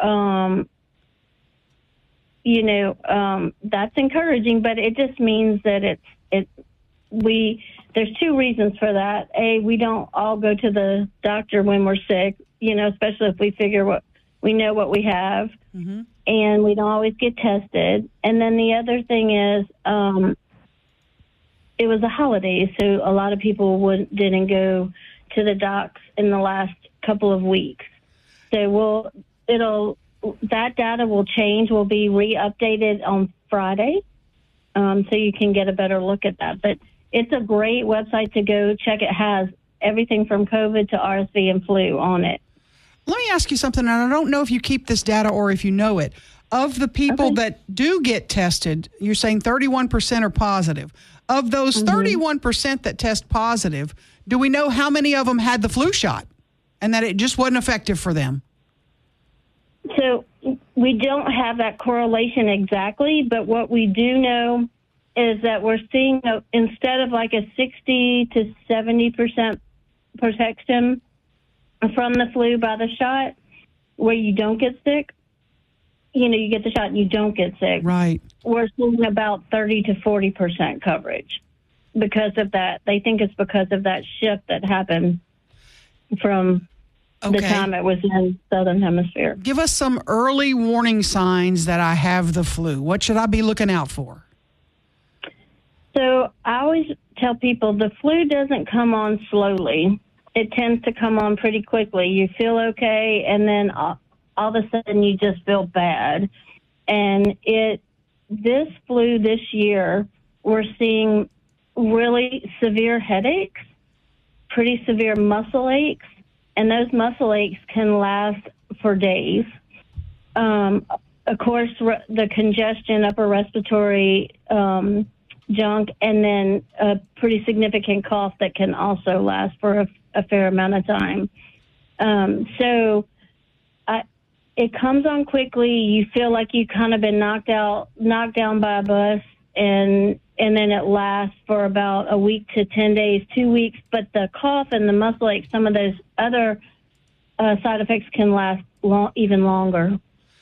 that's encouraging, but it just means that there's two reasons for that. A, we don't all go to the doctor when we're sick, especially if we know what we have, mm-hmm. and we don't always get tested. And then the other thing is, it was a holiday, so a lot of people didn't go to the docs in the last couple of weeks. So that data will change, will be re-updated on Friday, so you can get a better look at that. But it's a great website to go check. It has everything from COVID to RSV and flu on it. Let me ask you something, and I don't know if you keep this data or if you know it. Of the people that do get tested, you're saying 31% are positive. Of those 31% that test positive, do we know how many of them had the flu shot and that it just wasn't effective for them? So we don't have that correlation exactly, but what we do know is that we're seeing, instead of like a 60 to 70% protection from the flu by the shot, where you don't get sick, you get the shot and you don't get sick. Right. We're seeing about 30 to 40% coverage because of that. They think it's because of that shift that happened from the time it was in Southern Hemisphere. Give us some early warning signs that I have the flu. What should I be looking out for? So I always tell people the flu doesn't come on slowly. It tends to come on pretty quickly. You feel okay, and then all of a sudden you just feel bad. And this flu this year, we're seeing really severe headaches, pretty severe muscle aches, and those muscle aches can last for days. Of course, the congestion, upper respiratory junk, and then a pretty significant cough that can also last for a fair amount of time. It comes on quickly. You feel like you've kind of been knocked down by a bus, and then it lasts for about a week to 10 days, 2 weeks. But the cough and the muscle ache, some of those other side effects can last even longer.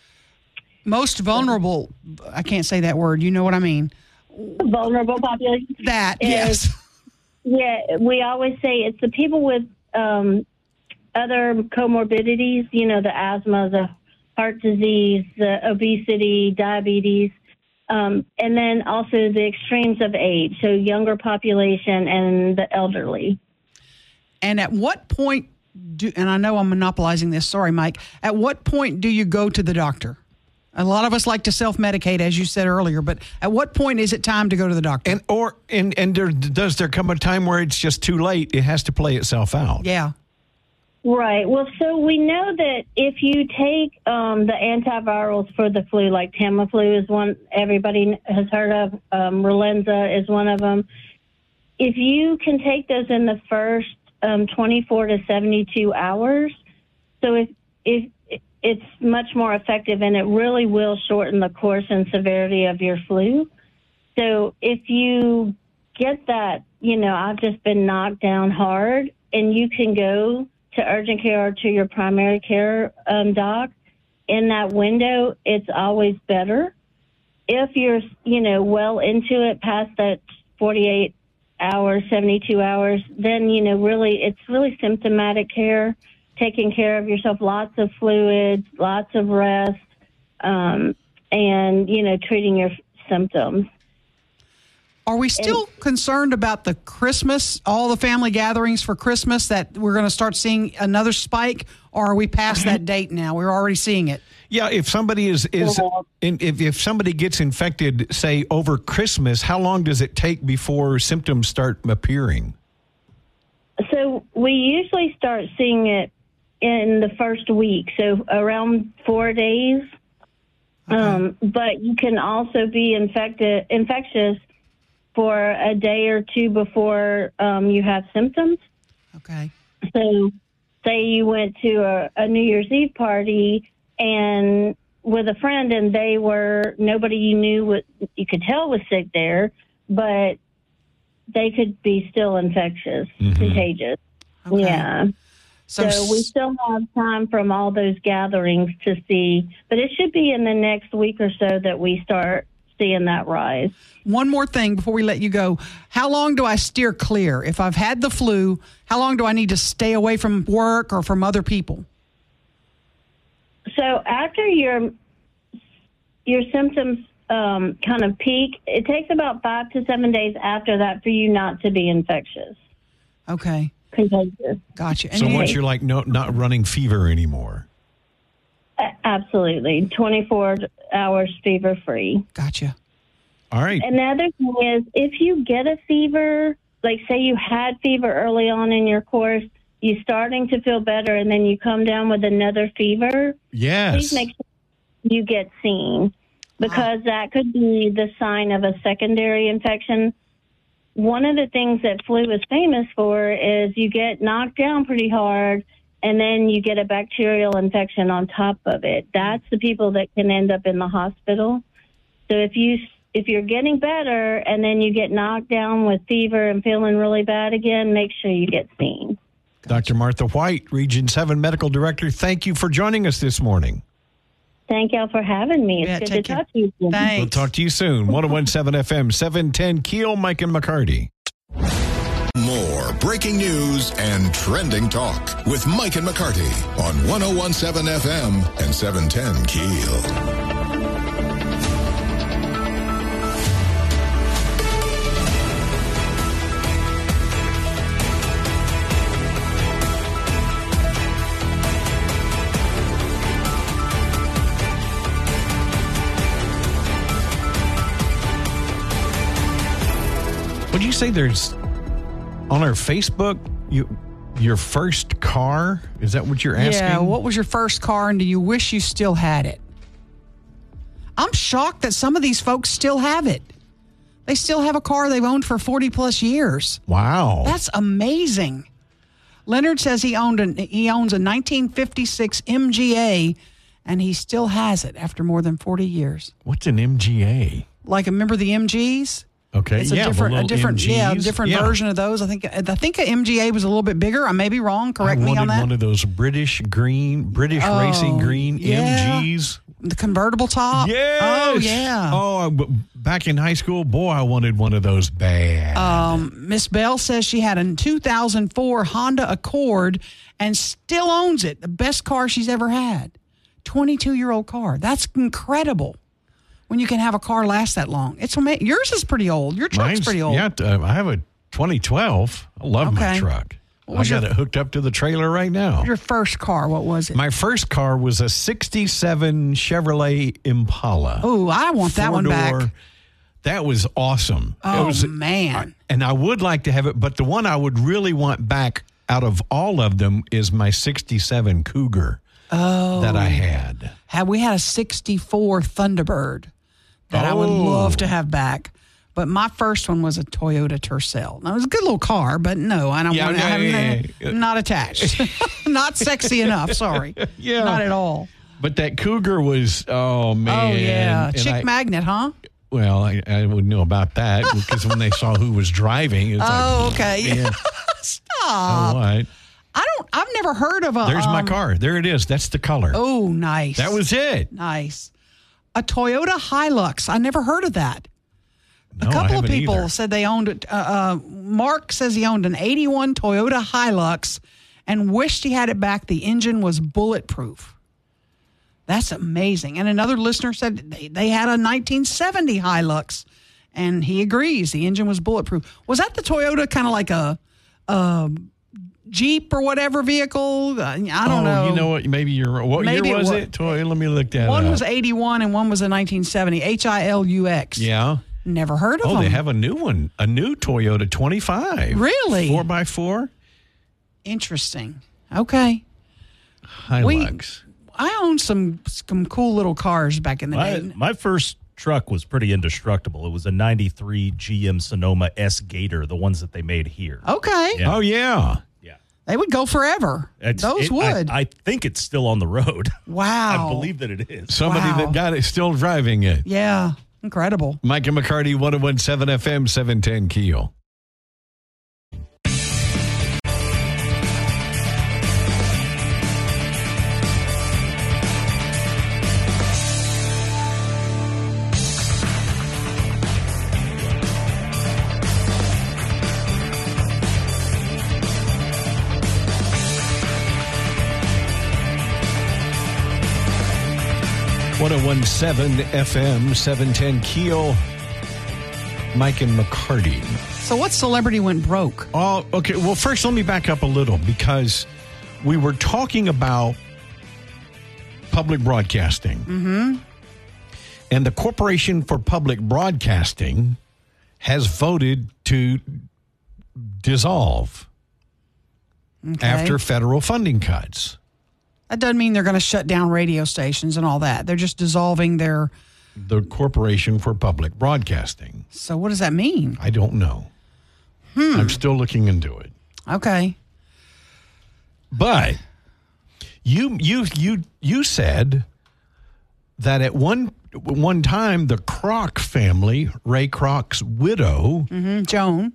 Most vulnerable, I can't say that word. You know what I mean. Vulnerable population. Yes. Yeah, we always say it's the people with other comorbidities, the asthma, the heart disease, the obesity, diabetes, and then also the extremes of age, so younger population and the elderly. And at what point and I know I'm monopolizing this, sorry, Mike, at what point do you go to the doctor? A lot of us like to self-medicate, as you said earlier, but at what point is it time to go to the doctor? Does there come a time where it's just too late? It has to play itself out. Yeah. Right. Well, so we know that if you take the antivirals for the flu, like Tamiflu is one everybody has heard of, Relenza is one of them. If you can take those in the first 24 to 72 hours, so if it's much more effective, and it really will shorten the course and severity of your flu. So if you get that, I've just been knocked down hard, and you can go to urgent care or to your primary care doc in that window, it's always better. If you're, well into it past that 48 hours, 72 hours, then, it's really symptomatic care, taking care of yourself, lots of fluids, lots of rest, and, treating your symptoms. Are we still concerned about the Christmas, all the family gatherings for Christmas, that we're going to start seeing another spike, or are we past that date now? We're already seeing it. Yeah, if somebody if somebody gets infected, say over Christmas, how long does it take before symptoms start appearing? So we usually start seeing it in the first week, so around 4 days. Okay. But you can also be infectious for a day or two before you have symptoms. Okay. So say you went to a New Year's Eve party and with a friend and nobody you knew you could tell was sick there, but they could be still infectious, contagious. Okay. Yeah. So we still have time from all those gatherings to see, but it should be in the next week or so that we start seeing that rise. One more thing before we let you go. How long do I steer clear? If I've had the flu, how long do I need to stay away from work or from other people? So after your symptoms kind of peak, it takes about 5 to 7 days after that for you not to be infectious. Okay. Contagious. Gotcha. And So once you're like not running fever anymore. Absolutely. 24 hours fever free. Gotcha. All right. And the other thing is, if you get a fever, like say you had fever early on in your course, you're starting to feel better, and then you come down with another fever, Yes. please make sure you get seen, because that could be the sign of a secondary infection. One of the things that flu is famous for is you get knocked down pretty hard, and then you get a bacterial infection on top of it. That's the people that can end up in the hospital. So if you're getting better and then you get knocked down with fever and feeling really bad again, make sure you get seen. Dr. Martha White, Region 7 Medical Director, thank you for joining us this morning. Thank y'all for having me. It's Yeah, good to take care. talk to you. Thanks. We'll talk to you soon. 101.7 FM, 710 Keel, Mike and McCarty. More breaking news and trending talk with Mike and McCarty on 101.7 FM and 710 Keel. Would you say there's on our Facebook your first car? Is that what you're asking? Yeah, what was your first car, and do you wish you still had it? I'm shocked that some of these folks still have it. They still have a car they've owned for 40 plus years. Wow. That's amazing. Leonard says he owns a 1956 MGA, and he still has it after more than 40 years. What's an MGA? Like, remember the MGs? Okay, It's yeah, a different MGs. version of those. I think a MGA was a little bit bigger. I may be wrong. Correct me on I that. wanted one of those British racing green yeah. MGs. The convertible top. Yes. Oh yeah. Oh, back in high school, boy, I wanted one of those bad. Miss Bell says she had a 2004 Honda Accord and still owns it. The best car she's ever had. 22-year-old car. That's incredible. When you can have a car last that long. It's amazing. Yours is pretty old. Your truck's pretty old. Yeah, I have a 2012. I love my Okay. truck. I was got your- it hooked up to the trailer right now. Your first car, what was it? My first car was a 67 Chevrolet Impala. Oh, I want that one back. Four-door. That was awesome. Oh, it was, man. And I would like to have it, but the one I would really want back out of all of them is my 67 Cougar that I had. We had a 64 Thunderbird that I would love to have back. But my first one was a Toyota Tercel. Now, it was a good little car, but no, I don't Yeah, want to. yeah. Not attached. Not sexy enough. Sorry. Yeah. Not at all. But that Cougar was, oh, man. Oh, yeah. And Chick magnet, huh? Well, I wouldn't know about that because when they saw who was driving, it's Oh, like, okay. man, Stop. so what? I've never heard of a. There's my car. There it is. That's the color. Oh, nice. That was it. nice. A Toyota Hilux. I never heard of that. No, A couple I of haven't people either. said they owned it. Mark says he owned an 81 Toyota Hilux and wished he had it back. The engine was bulletproof. That's amazing. And another listener said they had a 1970 Hilux, and he agrees. The engine was bulletproof. Was that the Toyota kind of like a Jeep or whatever vehicle? I don't know. You know what? Maybe you're. What Maybe year it was was- it? Toy. Let me look that One up. was 81 and one was a 1970. Hilux. Yeah. Never heard of them. Oh, they have a new one. A new Toyota 25. Really? 4x4 Interesting. Okay. Hilux. I owned some cool little cars back in the day. My first truck was pretty indestructible. It was a 93 GM Sonoma S Gator, the ones that they made here. Okay. Yeah. Oh, yeah. Yeah. They would go forever. Those would. I think it's still on the road. Wow. I believe that it is. Somebody Wow. that got it still driving it. Yeah. Incredible. Mike and McCarty, 101.7 FM, 710 Keel. .17 FM, 710 Keel. Mike and McCarty. So what celebrity went broke? Oh, okay. Well, first, let me back up a little because we were talking about public broadcasting. Mm-hmm. And the Corporation for Public Broadcasting has voted to dissolve after federal funding cuts. That doesn't mean they're going to shut down radio stations and all that. They're just dissolving their... The Corporation for Public Broadcasting. So what does that mean? I don't know. I'm still looking into it. Okay. But you said that at one time the Kroc family, Ray Kroc's widow, Joan,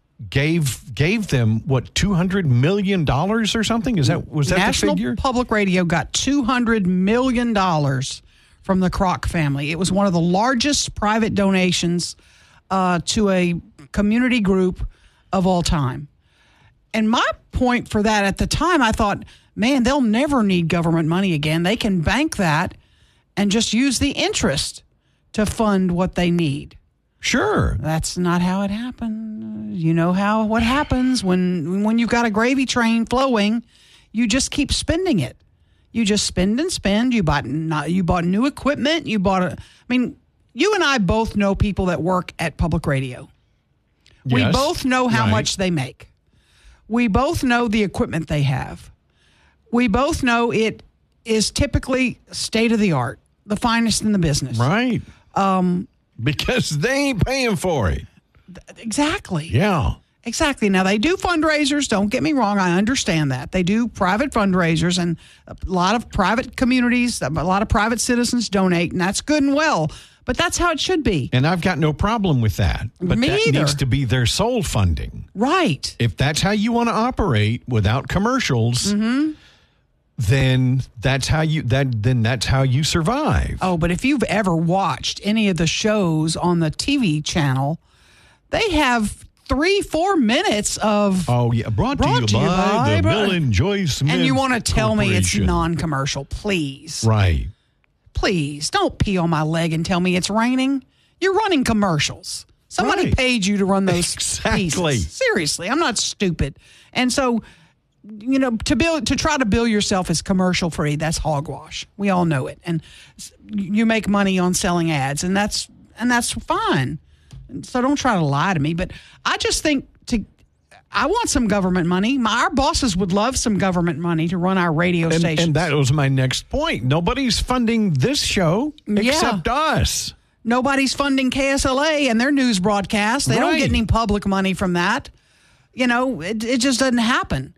gave them what, $200 million or something? Was that National the figure? Public Radio got $200 million from the Kroc family. It was one of the largest private donations to a community group of all time. And my point for that at the time, I thought, man, they'll never need government money again. They can bank that and just use the interest to fund what they need. Sure. That's not how it happened. You know what happens when you've got a gravy train flowing, you just keep spending it. You just spend and spend. You bought new equipment. You and I both know people that work at public radio. We Yes, both know how right. much they make. We both know the equipment they have. We both know it is typically state of the art, the finest in the business. Right. Because they ain't paying for it. Exactly. Yeah. Exactly. Now, they do fundraisers. Don't get me wrong. I understand that. They do private fundraisers, and a lot of private communities, a lot of private citizens donate, and that's good and well. But that's how it should be. And I've got no problem with that. But Me that either. needs to be their sole funding. Right. If that's how you want to operate without commercials, then that's how you survive. Oh, but if you've ever watched any of the shows on the TV channel, they have 3-4 minutes of... Oh, yeah. Brought to you by the Bill and Joy Smith And you want to tell me it's Corporation. non-commercial, please. Right. Please, don't pee on my leg and tell me it's raining. You're running commercials. Somebody Right. paid you to run those Exactly. pieces. Seriously, I'm not stupid. And so, to try to bill yourself as commercial free, that's hogwash. We all know it. And you make money on selling ads, and that's fine. So don't try to lie to me. But I just think I want some government money. Our bosses would love some government money to run our radio stations. And that was my next point. Nobody's funding this show except us. Nobody's funding KSLA and their news broadcast. They don't Right. get any public money from that. It just doesn't happen.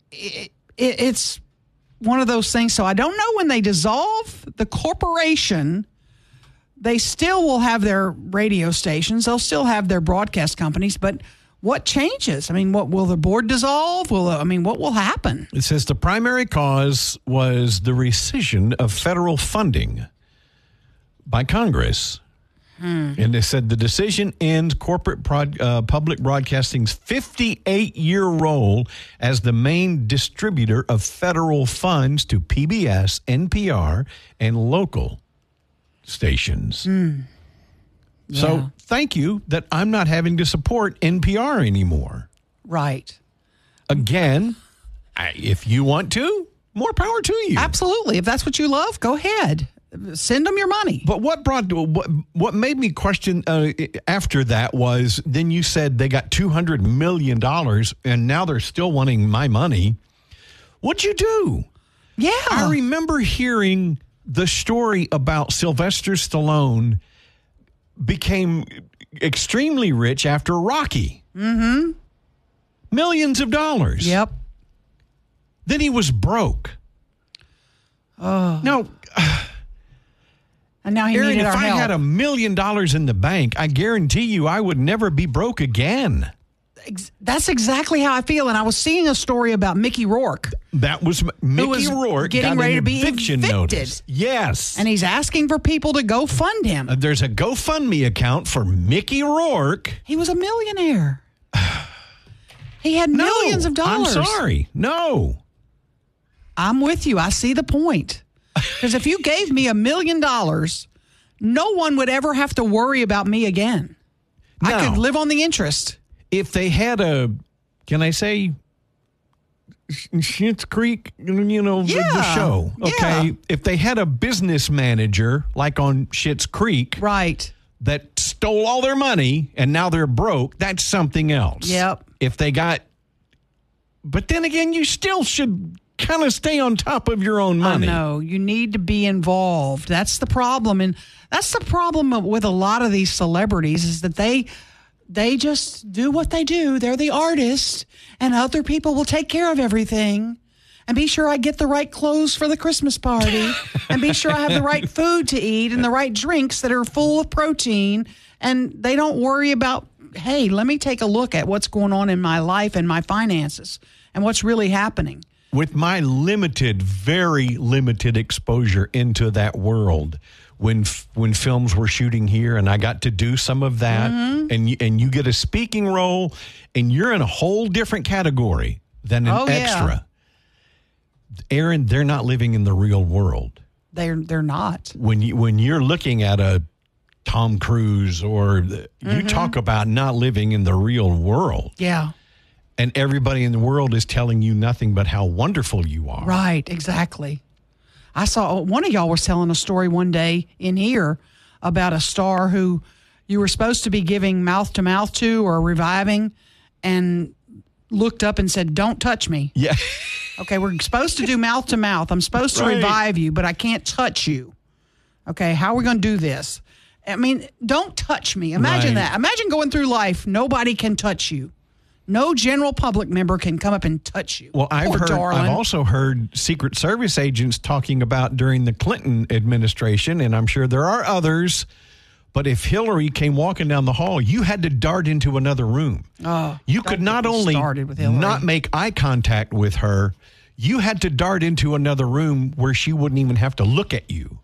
It's one of those things. So I don't know when they dissolve the corporation, they still will have their radio stations. They'll still have their broadcast companies, but what changes? What will the board dissolve? What will happen? It says the primary cause was the rescission of federal funding by Congress. And they said the decision ends corporate public broadcasting's 58-year role as the main distributor of federal funds to PBS, NPR, and local stations. Yeah. So thank you that I'm not having to support NPR anymore. Right. Again, if you want to, more power to you. Absolutely. If that's what you love, go ahead. Send them your money. But what made me question after that was then you said they got $200 million and now they're still wanting my money. What'd you do? Yeah. I remember hearing the story about Sylvester Stallone became extremely rich after Rocky. Mm-hmm. Millions of dollars. Yep. Then he was broke. Oh. No. And now he Aaron, needed if our I help. had $1 million in the bank, I guarantee you I would never be broke again. That's exactly how I feel. And I was seeing a story about Mickey Rourke. That was Mickey was Rourke getting got ready an to be eviction evicted. notice. Yes. And he's asking for people to go fund him. There's a GoFundMe account for Mickey Rourke. He was a millionaire. He had millions of dollars. I'm sorry. No. I'm with you. I see the point. Because if you gave me $1 million, no one would ever have to worry about me again. No. I could live on the interest. If they had can I say Schitt's Creek, the show, okay? Yeah. If they had a business manager like on Schitt's Creek Right. that stole all their money and now they're broke, that's something else. Yep. If they but then again, you still should kind of stay on top of your own money. I know. You need to be involved. That's the problem. And that's the problem with a lot of these celebrities is that they just do what they do. They're the artist, and other people will take care of everything. And be sure I get the right clothes for the Christmas party, and be sure I have the right food to eat and the right drinks that are full of protein. And they don't worry about, hey, let me take a look at what's going on in my life and my finances and what's really happening. With my very limited exposure into that world, when films were shooting here, and I got to do some of that, and you get a speaking role, and you're in a whole different category than an extra. Aaron, they're not living in the real world. They're not. When you're looking at a Tom Cruise you talk about not living in the real world. Yeah. And everybody in the world is telling you nothing but how wonderful you are. Right, exactly. I saw one of y'all was telling a story one day in here about a star who you were supposed to be giving mouth to mouth to or reviving, and looked up and said, "Don't touch me." Yeah. Okay, we're supposed to do mouth to mouth. I'm supposed to revive you, but I can't touch you. Okay, how are we going to do this? I mean, don't touch me. Imagine that. Imagine going through life. Nobody can touch you. No general public member can come up and touch you. Well, I've also heard Secret Service agents talking about during the Clinton administration, and I'm sure there are others, but if Hillary came walking down the hall, you had to dart into another room. You could not only not make eye contact with her, you had to dart into another room where she wouldn't even have to look at you.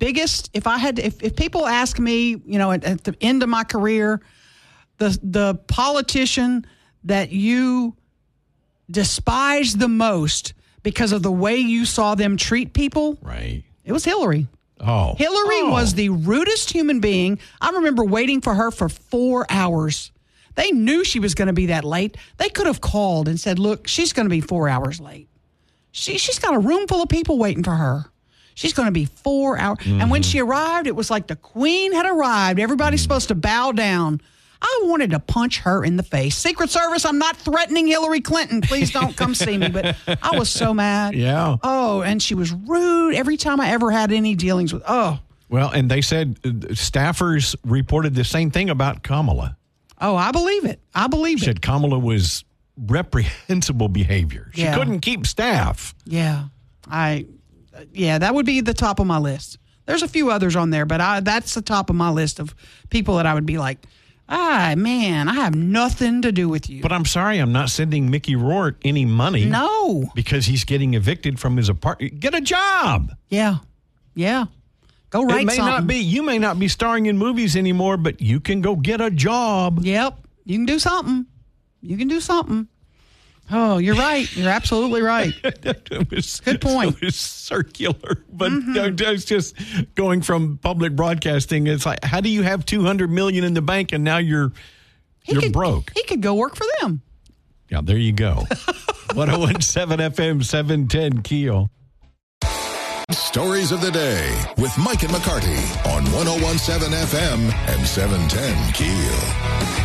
If people ask me, at the end of my career, the politician that you despise the most because of the way you saw them treat people, right? It was Hillary. Hillary was the rudest human being. I remember waiting for her for 4 hours. They knew she was going to be that late. They could have called and said, "Look, she's going to be 4 hours late. She's got a room full of people waiting for her. She's going to be 4 hours." Mm-hmm. And when she arrived, it was like the queen had arrived. Everybody's supposed to bow down. I wanted to punch her in the face. Secret Service, I'm not threatening Hillary Clinton. Please don't come see me. But I was so mad. Yeah. Oh, and she was rude every time I ever had any dealings with. Oh. Well, and they said staffers reported the same thing about Kamala. Oh, I believe it. Said Kamala was reprehensible behavior. She couldn't keep staff. Yeah. That would be the top of my list. There's a few others on there, but that's the top of my list of people that I would be like, man, I have nothing to do with you. But I'm sorry, I'm not sending Mickey Rourke any money. No. Because he's getting evicted from his apartment. Get a job. Yeah. Go write something. You may not be starring in movies anymore, but you can go get a job. Yep. You can do something. Oh, you're right. You're absolutely right. Good point. It was circular, but I was just going from public broadcasting. It's like, how do you have $200 million in the bank and now you're broke? He could go work for them. Yeah, there you go. 101.7 FM 710 Keel. Stories of the day with Mike and McCarty on 101.7 FM and 710 Keel.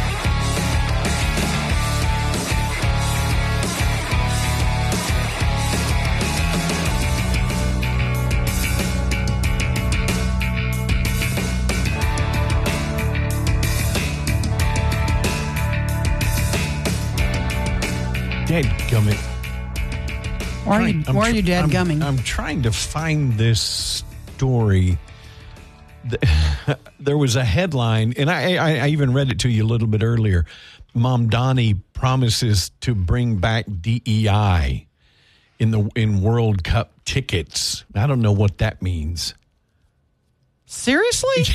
dadgummit. Why are you dadgumming? I'm trying to find this story. There was a headline, and I even read it to you a little bit earlier. Mom Donnie promises to bring back DEI in World Cup tickets. I don't know what that means. Seriously?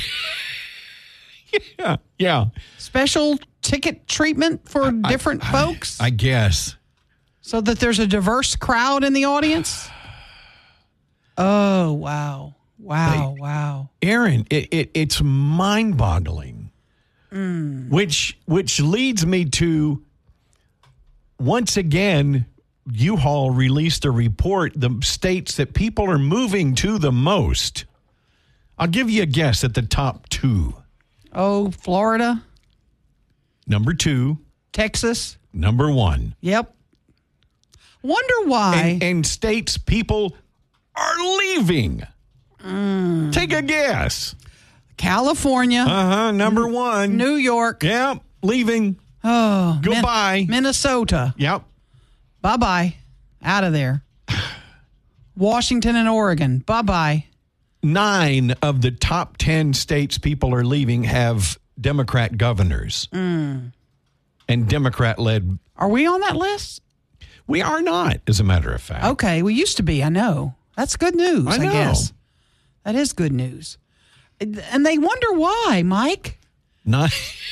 Yeah. Special ticket treatment for different folks? I guess. So that there's a diverse crowd in the audience? Oh, wow. Wow. Aaron, it's mind-boggling. Which leads me to, once again, U-Haul released a report, the states that people are moving to the most. I'll give you a guess at the top 2. Oh, Florida. Number 2. Texas. Number 1. Yep. Wonder why. And states people are leaving. Take a guess. California. Number 1. New York. Yep. Leaving. Oh. Goodbye. Minnesota. Yep. Bye-bye. Out of there. Washington and Oregon. Bye-bye. 9 of the top 10 states people are leaving have Democrat governors. And Democrat-led. Are we on that list? We are not, as a matter of fact. Okay. We used to be. I know. That's good news, I know. guess. That is good news. And they wonder why, Mike. Not,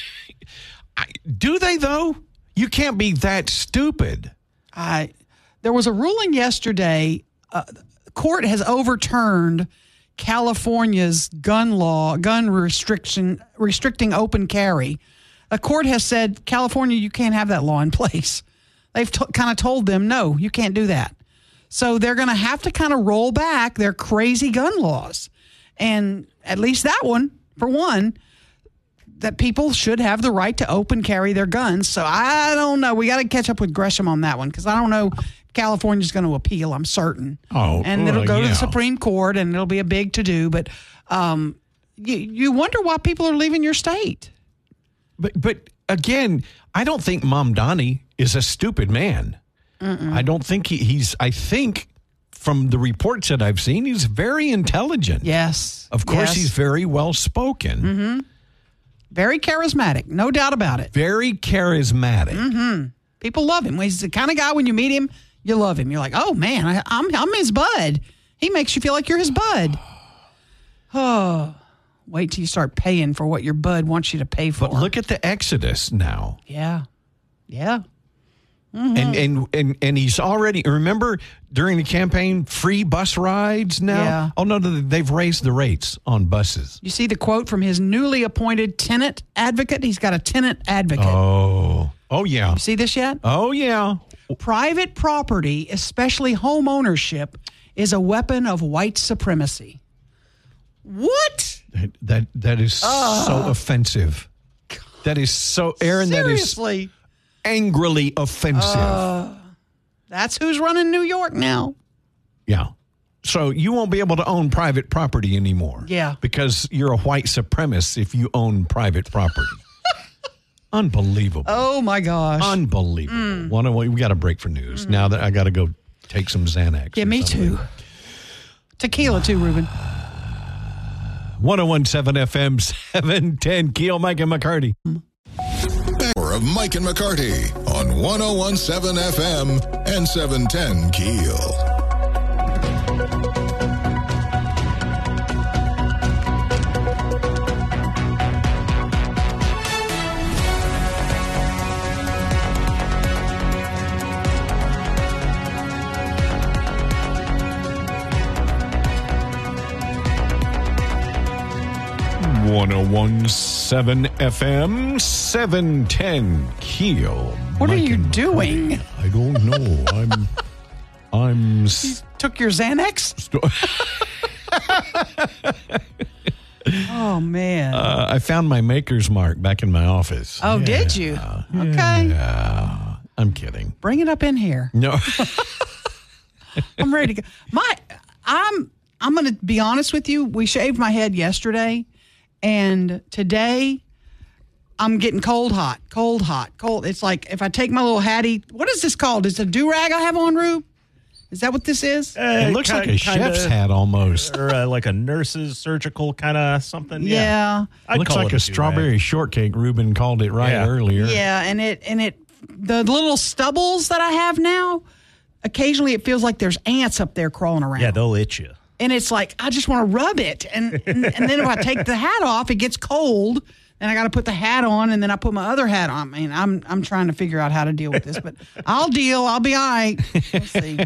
do they, though? You can't be that stupid. There was a ruling yesterday. Court has overturned California's gun restricting open carry. A court has said, California, you can't have that law in place. They've kind of told them, no, you can't do that. So they're going to have to kind of roll back their crazy gun laws. And at least that one, for one, that people should have the right to open carry their guns. So I don't know. We got to catch up with Gresham on that one because I don't know if California's going to appeal, I'm certain. And it'll go to the Supreme Court and it'll be a big to-do. But you wonder why people are leaving your state. But again, I don't think Mom Donnie is a stupid man. I don't think I think from the reports that I've seen, he's very intelligent. Yes. Of course, he's very well spoken. Mm-hmm. Very charismatic, no doubt about it. Very charismatic. Mm-hmm. People love him. He's the kind of guy when you meet him, you love him. You're like, oh man, I'm his bud. He makes you feel like you're his bud. Oh, wait till you start paying for what your bud wants you to pay for. But look at the exodus now. Yeah. Mm-hmm. And he's already, remember during the campaign, free bus rides now? Yeah. Oh, no, they've raised the rates on buses. You see the quote from his newly appointed tenant advocate? He's got a tenant advocate. Oh, yeah. You see this yet? Oh, yeah. Private property, especially home ownership, is a weapon of white supremacy. What? That is so offensive. That is so, Aaron, seriously? That is angrily offensive. That's who's running New York now. Yeah. So you won't be able to own private property anymore. Yeah. Because you're a white supremacist if you own private property. Unbelievable. Oh, my gosh. Unbelievable. We got a break for news. Now that I got to go take some Xanax. Yeah, me too. Tequila too, Ruben. 101.7 FM, 710 Keel, Mike and McCarty. Of Mike and McCarty on 101.7 FM and 710 Keel. .101.7 FM, 710 Keel. What are you doing? I don't know. I'm. You took your Xanax? Oh man! I found my maker's mark back in my office. Oh, did you? Okay. Yeah. I'm kidding. Bring it up in here. No. I'm ready to go. I'm going to be honest with you. We shaved my head yesterday. And today, I'm getting cold, hot. It's like if I take my little Hattie, what is this called? Is it a do-rag I have on, Rube? Is that what this is? It looks like a chef's hat almost. Or like a nurse's surgical kind of something. Yeah. I'd Looks call like it a strawberry shortcake. Ruben called it earlier. Yeah, and the little stubbles that I have now, occasionally it feels like there's ants up there crawling around. Yeah, they'll itch you. And it's like, I just want to rub it. And then if I take the hat off, it gets cold. And I got to put the hat on, and then I put my other hat on. I mean, I'm trying to figure out how to deal with this, but I'll deal. I'll be all right. We'll see.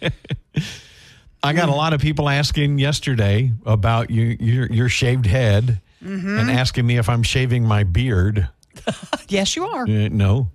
I got a lot of people asking yesterday about your shaved head and asking me if I'm shaving my beard. Yes, you are. No.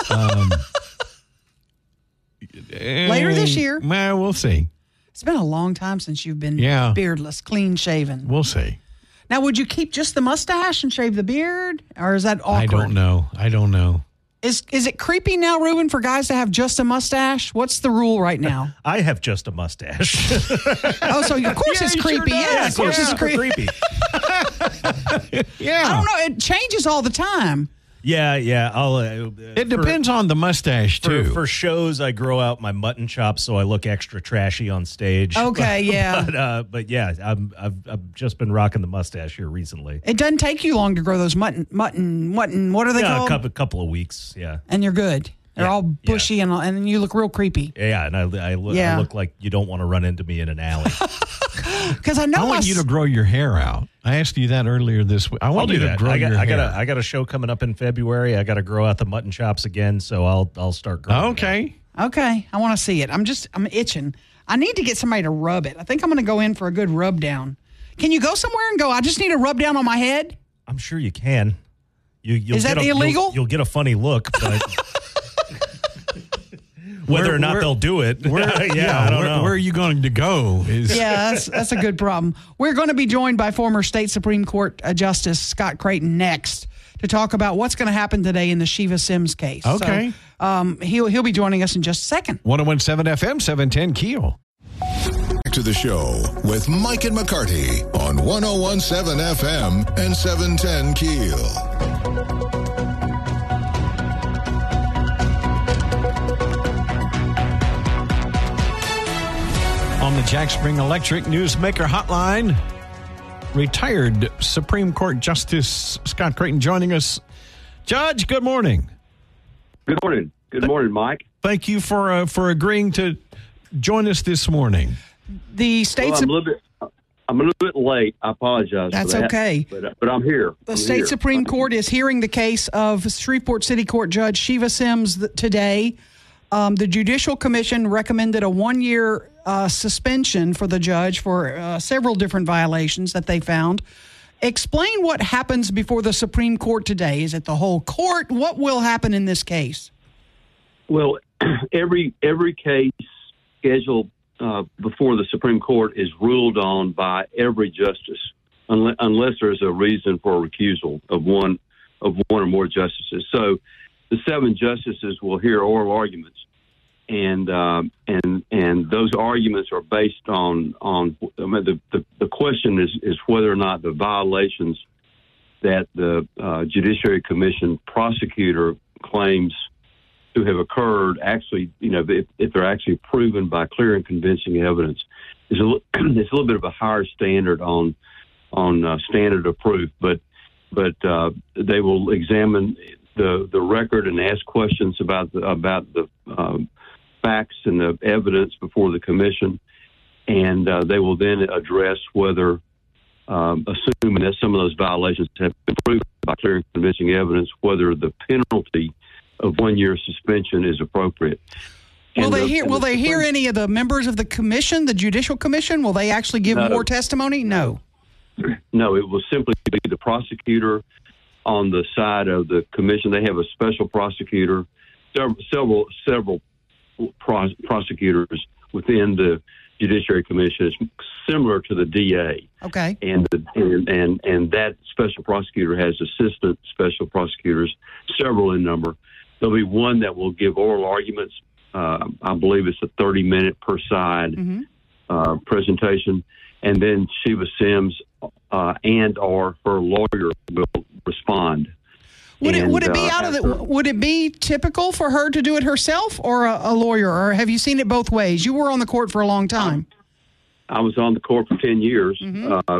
Later this year. Well, we'll see. It's been a long time since you've been beardless, clean shaven. We'll see. Now, would you keep just the mustache and shave the beard, or is that awkward? I don't know. Is it creepy now, Ruben, for guys to have just a mustache? What's the rule right now? I have just a mustache. Oh, so of course it's creepy. Sure Of course it's creepy. Yeah. I don't know. It changes all the time. Yeah. It depends on the mustache, too. For shows, I grow out my mutton chops so I look extra trashy on stage. Okay, yeah. But yeah, I've just been rocking the mustache here recently. It doesn't take you long to grow those mutton. What are they called? A couple of weeks. Yeah, and you're good. They're all bushy and you look real creepy. Yeah, and I look like you don't want to run into me in an alley. Because I want you to grow your hair out. I asked you that earlier this week. I'll do that. Grow your hair. I got a show coming up in February. I got to grow out the mutton chops again, so I'll start growing. Okay. I want to see it. I'm itching. I need to get somebody to rub it. I think I'm going to go in for a good rub down. Can you go somewhere and go, I just need a rub down on my head? I'm sure you can. Is that illegal? You'll get a funny look, but whether or not they'll do it, I don't know. Where are you going to go? That's a good problem. We're going to be joined by former state Supreme Court Justice Scott Creighton next to talk about what's going to happen today in the Shiva Sims case. Okay. So, he'll be joining us in just a second. 101.7 FM, 710 Keel. Back to the show with Mike and McCarty on 101.7 FM and 710 Keel. On the Jack Spring Electric Newsmaker Hotline, retired Supreme Court Justice Scott Creighton joining us. Judge, good morning. Good morning. Good morning, Mike. Thank you for agreeing to join us this morning. The state's I'm a little bit late. I apologize. That's for that, okay. But I'm here. The state Supreme Court is hearing the case of Shreveport City Court Judge Shiva Sims today. The Judicial Commission recommended a 1-year suspension for the judge for several different violations that they found. Explain what happens before the Supreme Court today. Is it the whole court? What will happen in this case? Well, every case scheduled before the Supreme Court is ruled on by every justice, unless there's a reason for a recusal of one or more justices. So the 7 justices will hear oral arguments, and those arguments are based on the question is whether or not the violations that the Judiciary Commission prosecutor claims to have occurred actually, if they're actually proven by clear and convincing evidence. It's a little bit of a higher standard on standard of proof, but they will examine the record and ask questions about the facts and the evidence before the commission, and they will then address whether, assuming that some of those violations have been proven by clear and convincing evidence, whether the penalty of 1 year suspension is appropriate. Will they hear any of the members of the commission, the Judicial Commission? Will they actually give more testimony? No. No, it will simply be the prosecutor on the side of the commission. They have a special prosecutor, several prosecutors within the Judiciary Commission. It's similar to the DA. Okay. And that special prosecutor has assistant special prosecutors, several in number. There'll be one that will give oral arguments. I believe it's a 30-minute per side presentation. And then Shiva Sims and or her lawyer will respond. Would it be would it be typical for her to do it herself or a lawyer, or have you seen it both ways? You were on the court for a long time. I was on the court for 10 years. Mm-hmm.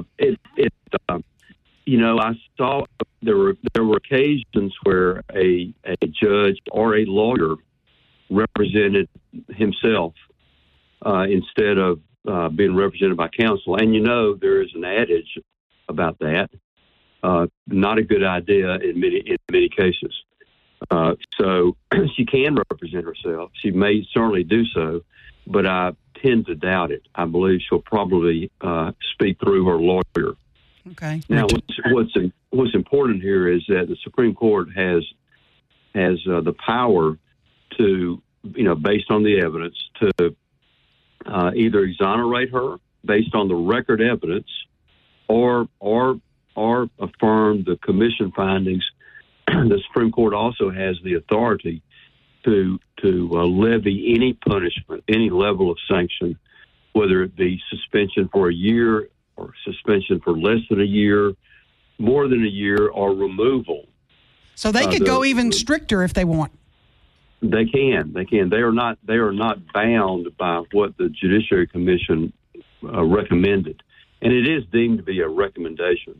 I saw there were occasions where a judge or a lawyer represented himself instead of being represented by counsel. And there is an adage about that. Not a good idea in many cases. So she can represent herself. She may certainly do so, but I tend to doubt it. I believe she'll probably speak through her lawyer. Okay. Now, what's important here is that the Supreme Court has the power to, based on the evidence, to either exonerate her based on the record evidence, or affirm the commission findings. The Supreme Court also has the authority to levy any punishment, any level of sanction, whether it be suspension for a year or suspension for less than a year, more than a year, or removal. So they could go even stricter if they want. They can. They are not bound by what the Judiciary Commission recommended, and it is deemed to be a recommendation.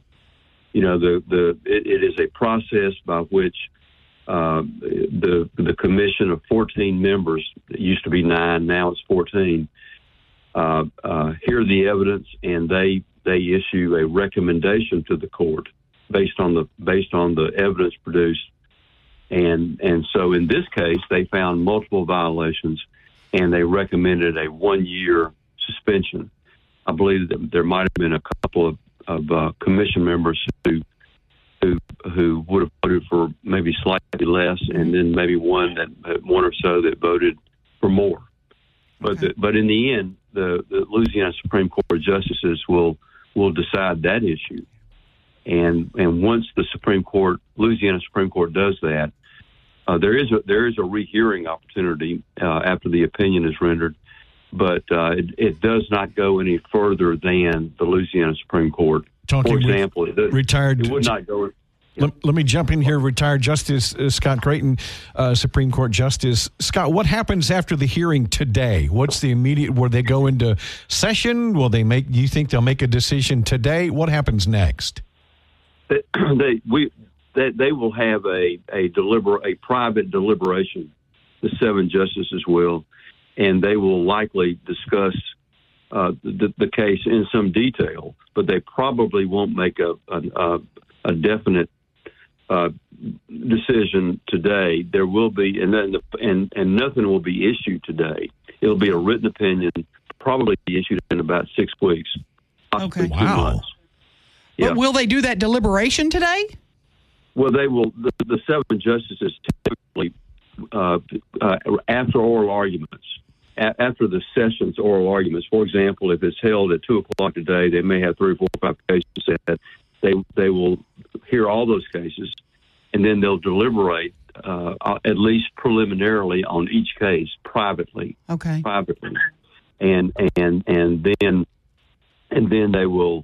It is a process by which the commission of 14 members, it used to be 9, now it's 14, hear the evidence, and they issue a recommendation to the court based on the evidence produced. And so in this case, they found multiple violations, and they recommended a 1-year suspension. I believe that there might have been a couple of commission members who would have voted for maybe slightly less, and then maybe one or so that voted for more. But Okay. But in the end, the Louisiana Supreme Court justices will decide that issue. And once the Louisiana Supreme Court does that, there is a rehearing opportunity after the opinion is rendered, but it does not go any further than the Louisiana Supreme Court. For example, it would not go. Let me jump in here. Retired Justice Scott Creighton, Supreme Court Justice. Scott, what happens after the hearing today? What's the immediate? Will they go into session? Do you think they'll make a decision today? What happens next? They will have a private deliberation. The 7 justices will, and they will likely discuss the case in some detail, but they probably won't make a definite decision today. There will be, and nothing will be issued today. It'll be a written opinion, probably be issued in about 6 weeks, possibly 2 months. But will they do that deliberation today? Well, they will. The 7 justices typically, after oral arguments, after the session's oral arguments. For example, if it's held at 2:00 today, they may have 3, 4, 5 cases that they will hear all those cases, and then they'll deliberate at least preliminarily on each case privately. Okay. Privately, and then they will,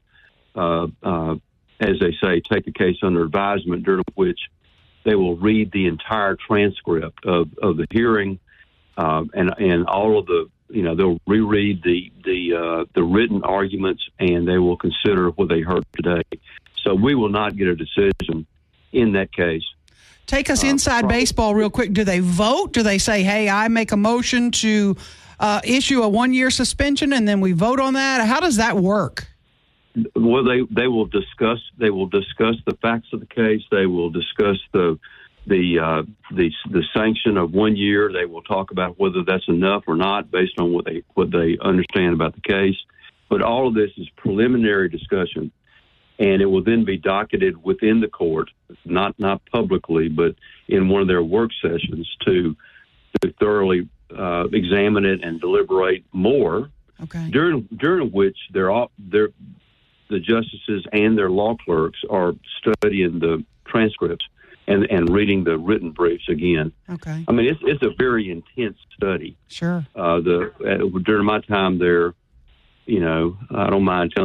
as they say, take the case under advisement, during which they will read the entire transcript of the hearing, and all of the, they'll reread the written arguments, and they will consider what they heard today. So we will not get a decision in that case. Take us inside baseball real quick. Do they vote? Do they say, hey, I make a motion to issue a 1-year suspension, and then we vote on that? How does that work? Well, they will discuss the facts of the case. They will discuss the sanction of 1 year. They will talk about whether that's enough or not based on what they understand about the case. But all of this is preliminary discussion, and it will then be docketed within the court, not publicly, but in one of their work sessions to thoroughly examine it and deliberate more. Okay. During which the justices and their law clerks are studying the transcripts and reading the written briefs again. Okay. I mean, it's a very intense study. Sure. During my time there, I don't mind telling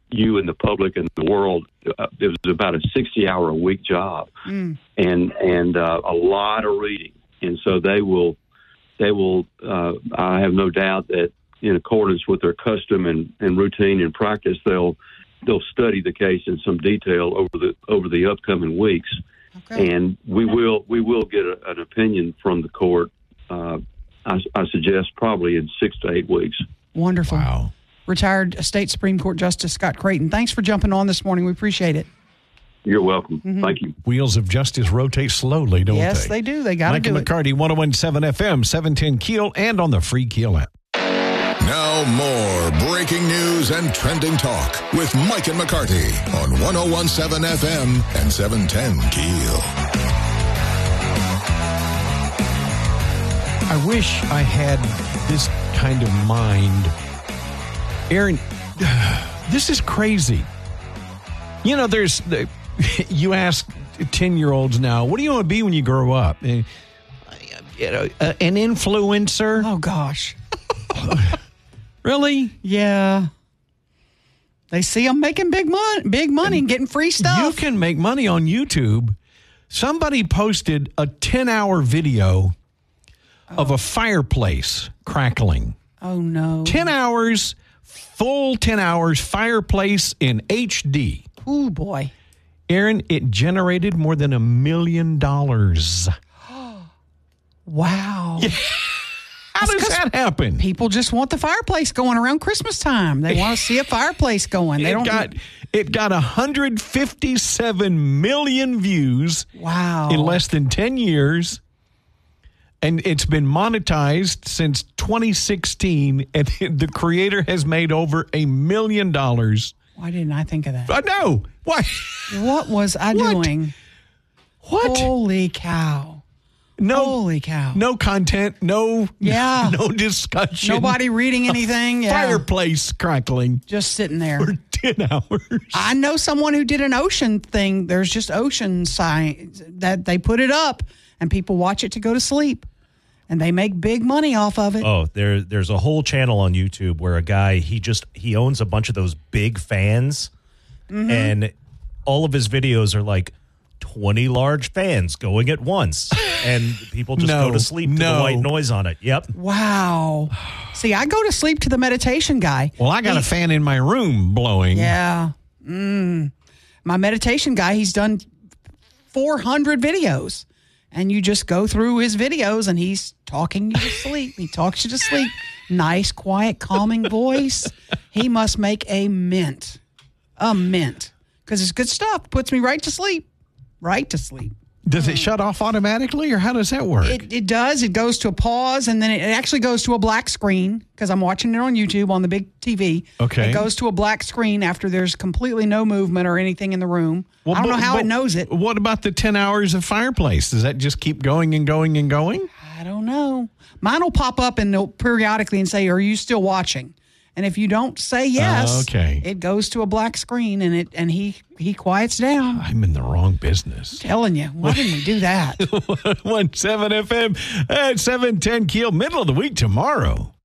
you and the public and the world. It was about a 60-hour-a-week job, and a lot of reading. And so they will. I have no doubt that, in accordance with their custom and routine and practice, they'll study the case in some detail over the upcoming weeks, and we will get an opinion from the court. I suggest probably in 6 to 8 weeks. Wonderful. Wow. Retired State Supreme Court Justice Scott Creighton. Thanks for jumping on this morning. We appreciate it. You're welcome. Thank you. Wheels of justice rotate slowly, don't they? Yes, they do. They got to do it. Mike McCarty, 101.7 FM, 710 Keel, and on the free Keel app. Now more breaking news and trending talk with Mike and McCarty on 101.7 FM and 710 Keel. I wish I had this kind of mind. Aaron, this is crazy. You know, you ask 10-year-olds now, what do you want to be when you grow up? An influencer? Oh, gosh. Really? Yeah. They see them making big money and getting free stuff. You can make money on YouTube. Somebody posted a 10-hour video of a fireplace crackling. Oh, no. 10 hours, full 10 hours, fireplace in HD. Oh, boy. Aaron, it generated more than $1 million. Wow. Yeah. How does that happen? People just want the fireplace going around Christmas time. They want to see a fireplace going. It got 157 million views. Wow. In less than 10 years. And it's been monetized since 2016, and the creator has made over $1 million. Why didn't I think of that? I know. Why? What was I doing? What? Holy cow. No, holy cow. No content, no discussion. Nobody reading anything. Fireplace crackling. Just sitting there. For 10 hours. I know someone who did an ocean thing. There's just ocean signs that they put it up, and people watch it to go to sleep. And they make big money off of it. Oh, there's a whole channel on YouTube where a guy, he owns a bunch of those big fans, and all of his videos are like 20 large fans going at once, and people just go to sleep to the white noise on it. Yep. Wow. See, I go to sleep to the meditation guy. Well, I got a fan in my room blowing. Yeah. My meditation guy, he's done 400 videos. And you just go through his videos, and he's talking you to sleep. He talks you to sleep. Nice, quiet, calming voice. He must make a mint. Because it's good stuff. Puts me right to sleep. Right to sleep. Does it shut off automatically, or how does that work? It does. It goes to a pause, and then it actually goes to a black screen, because I'm watching it on YouTube on the big TV. Okay. It goes to a black screen after there's completely no movement or anything in the room. Well, I don't know how it knows it. What about the 10 hours of fireplace? Does that just keep going and going and going? I don't know. Mine will pop up and periodically and say, "Are you still watching?" And if you don't say yes, it goes to a black screen, and he quiets down. I'm in the wrong business. I'm telling you, why didn't we do that? 107 FM at 710 Keel, middle of the week tomorrow.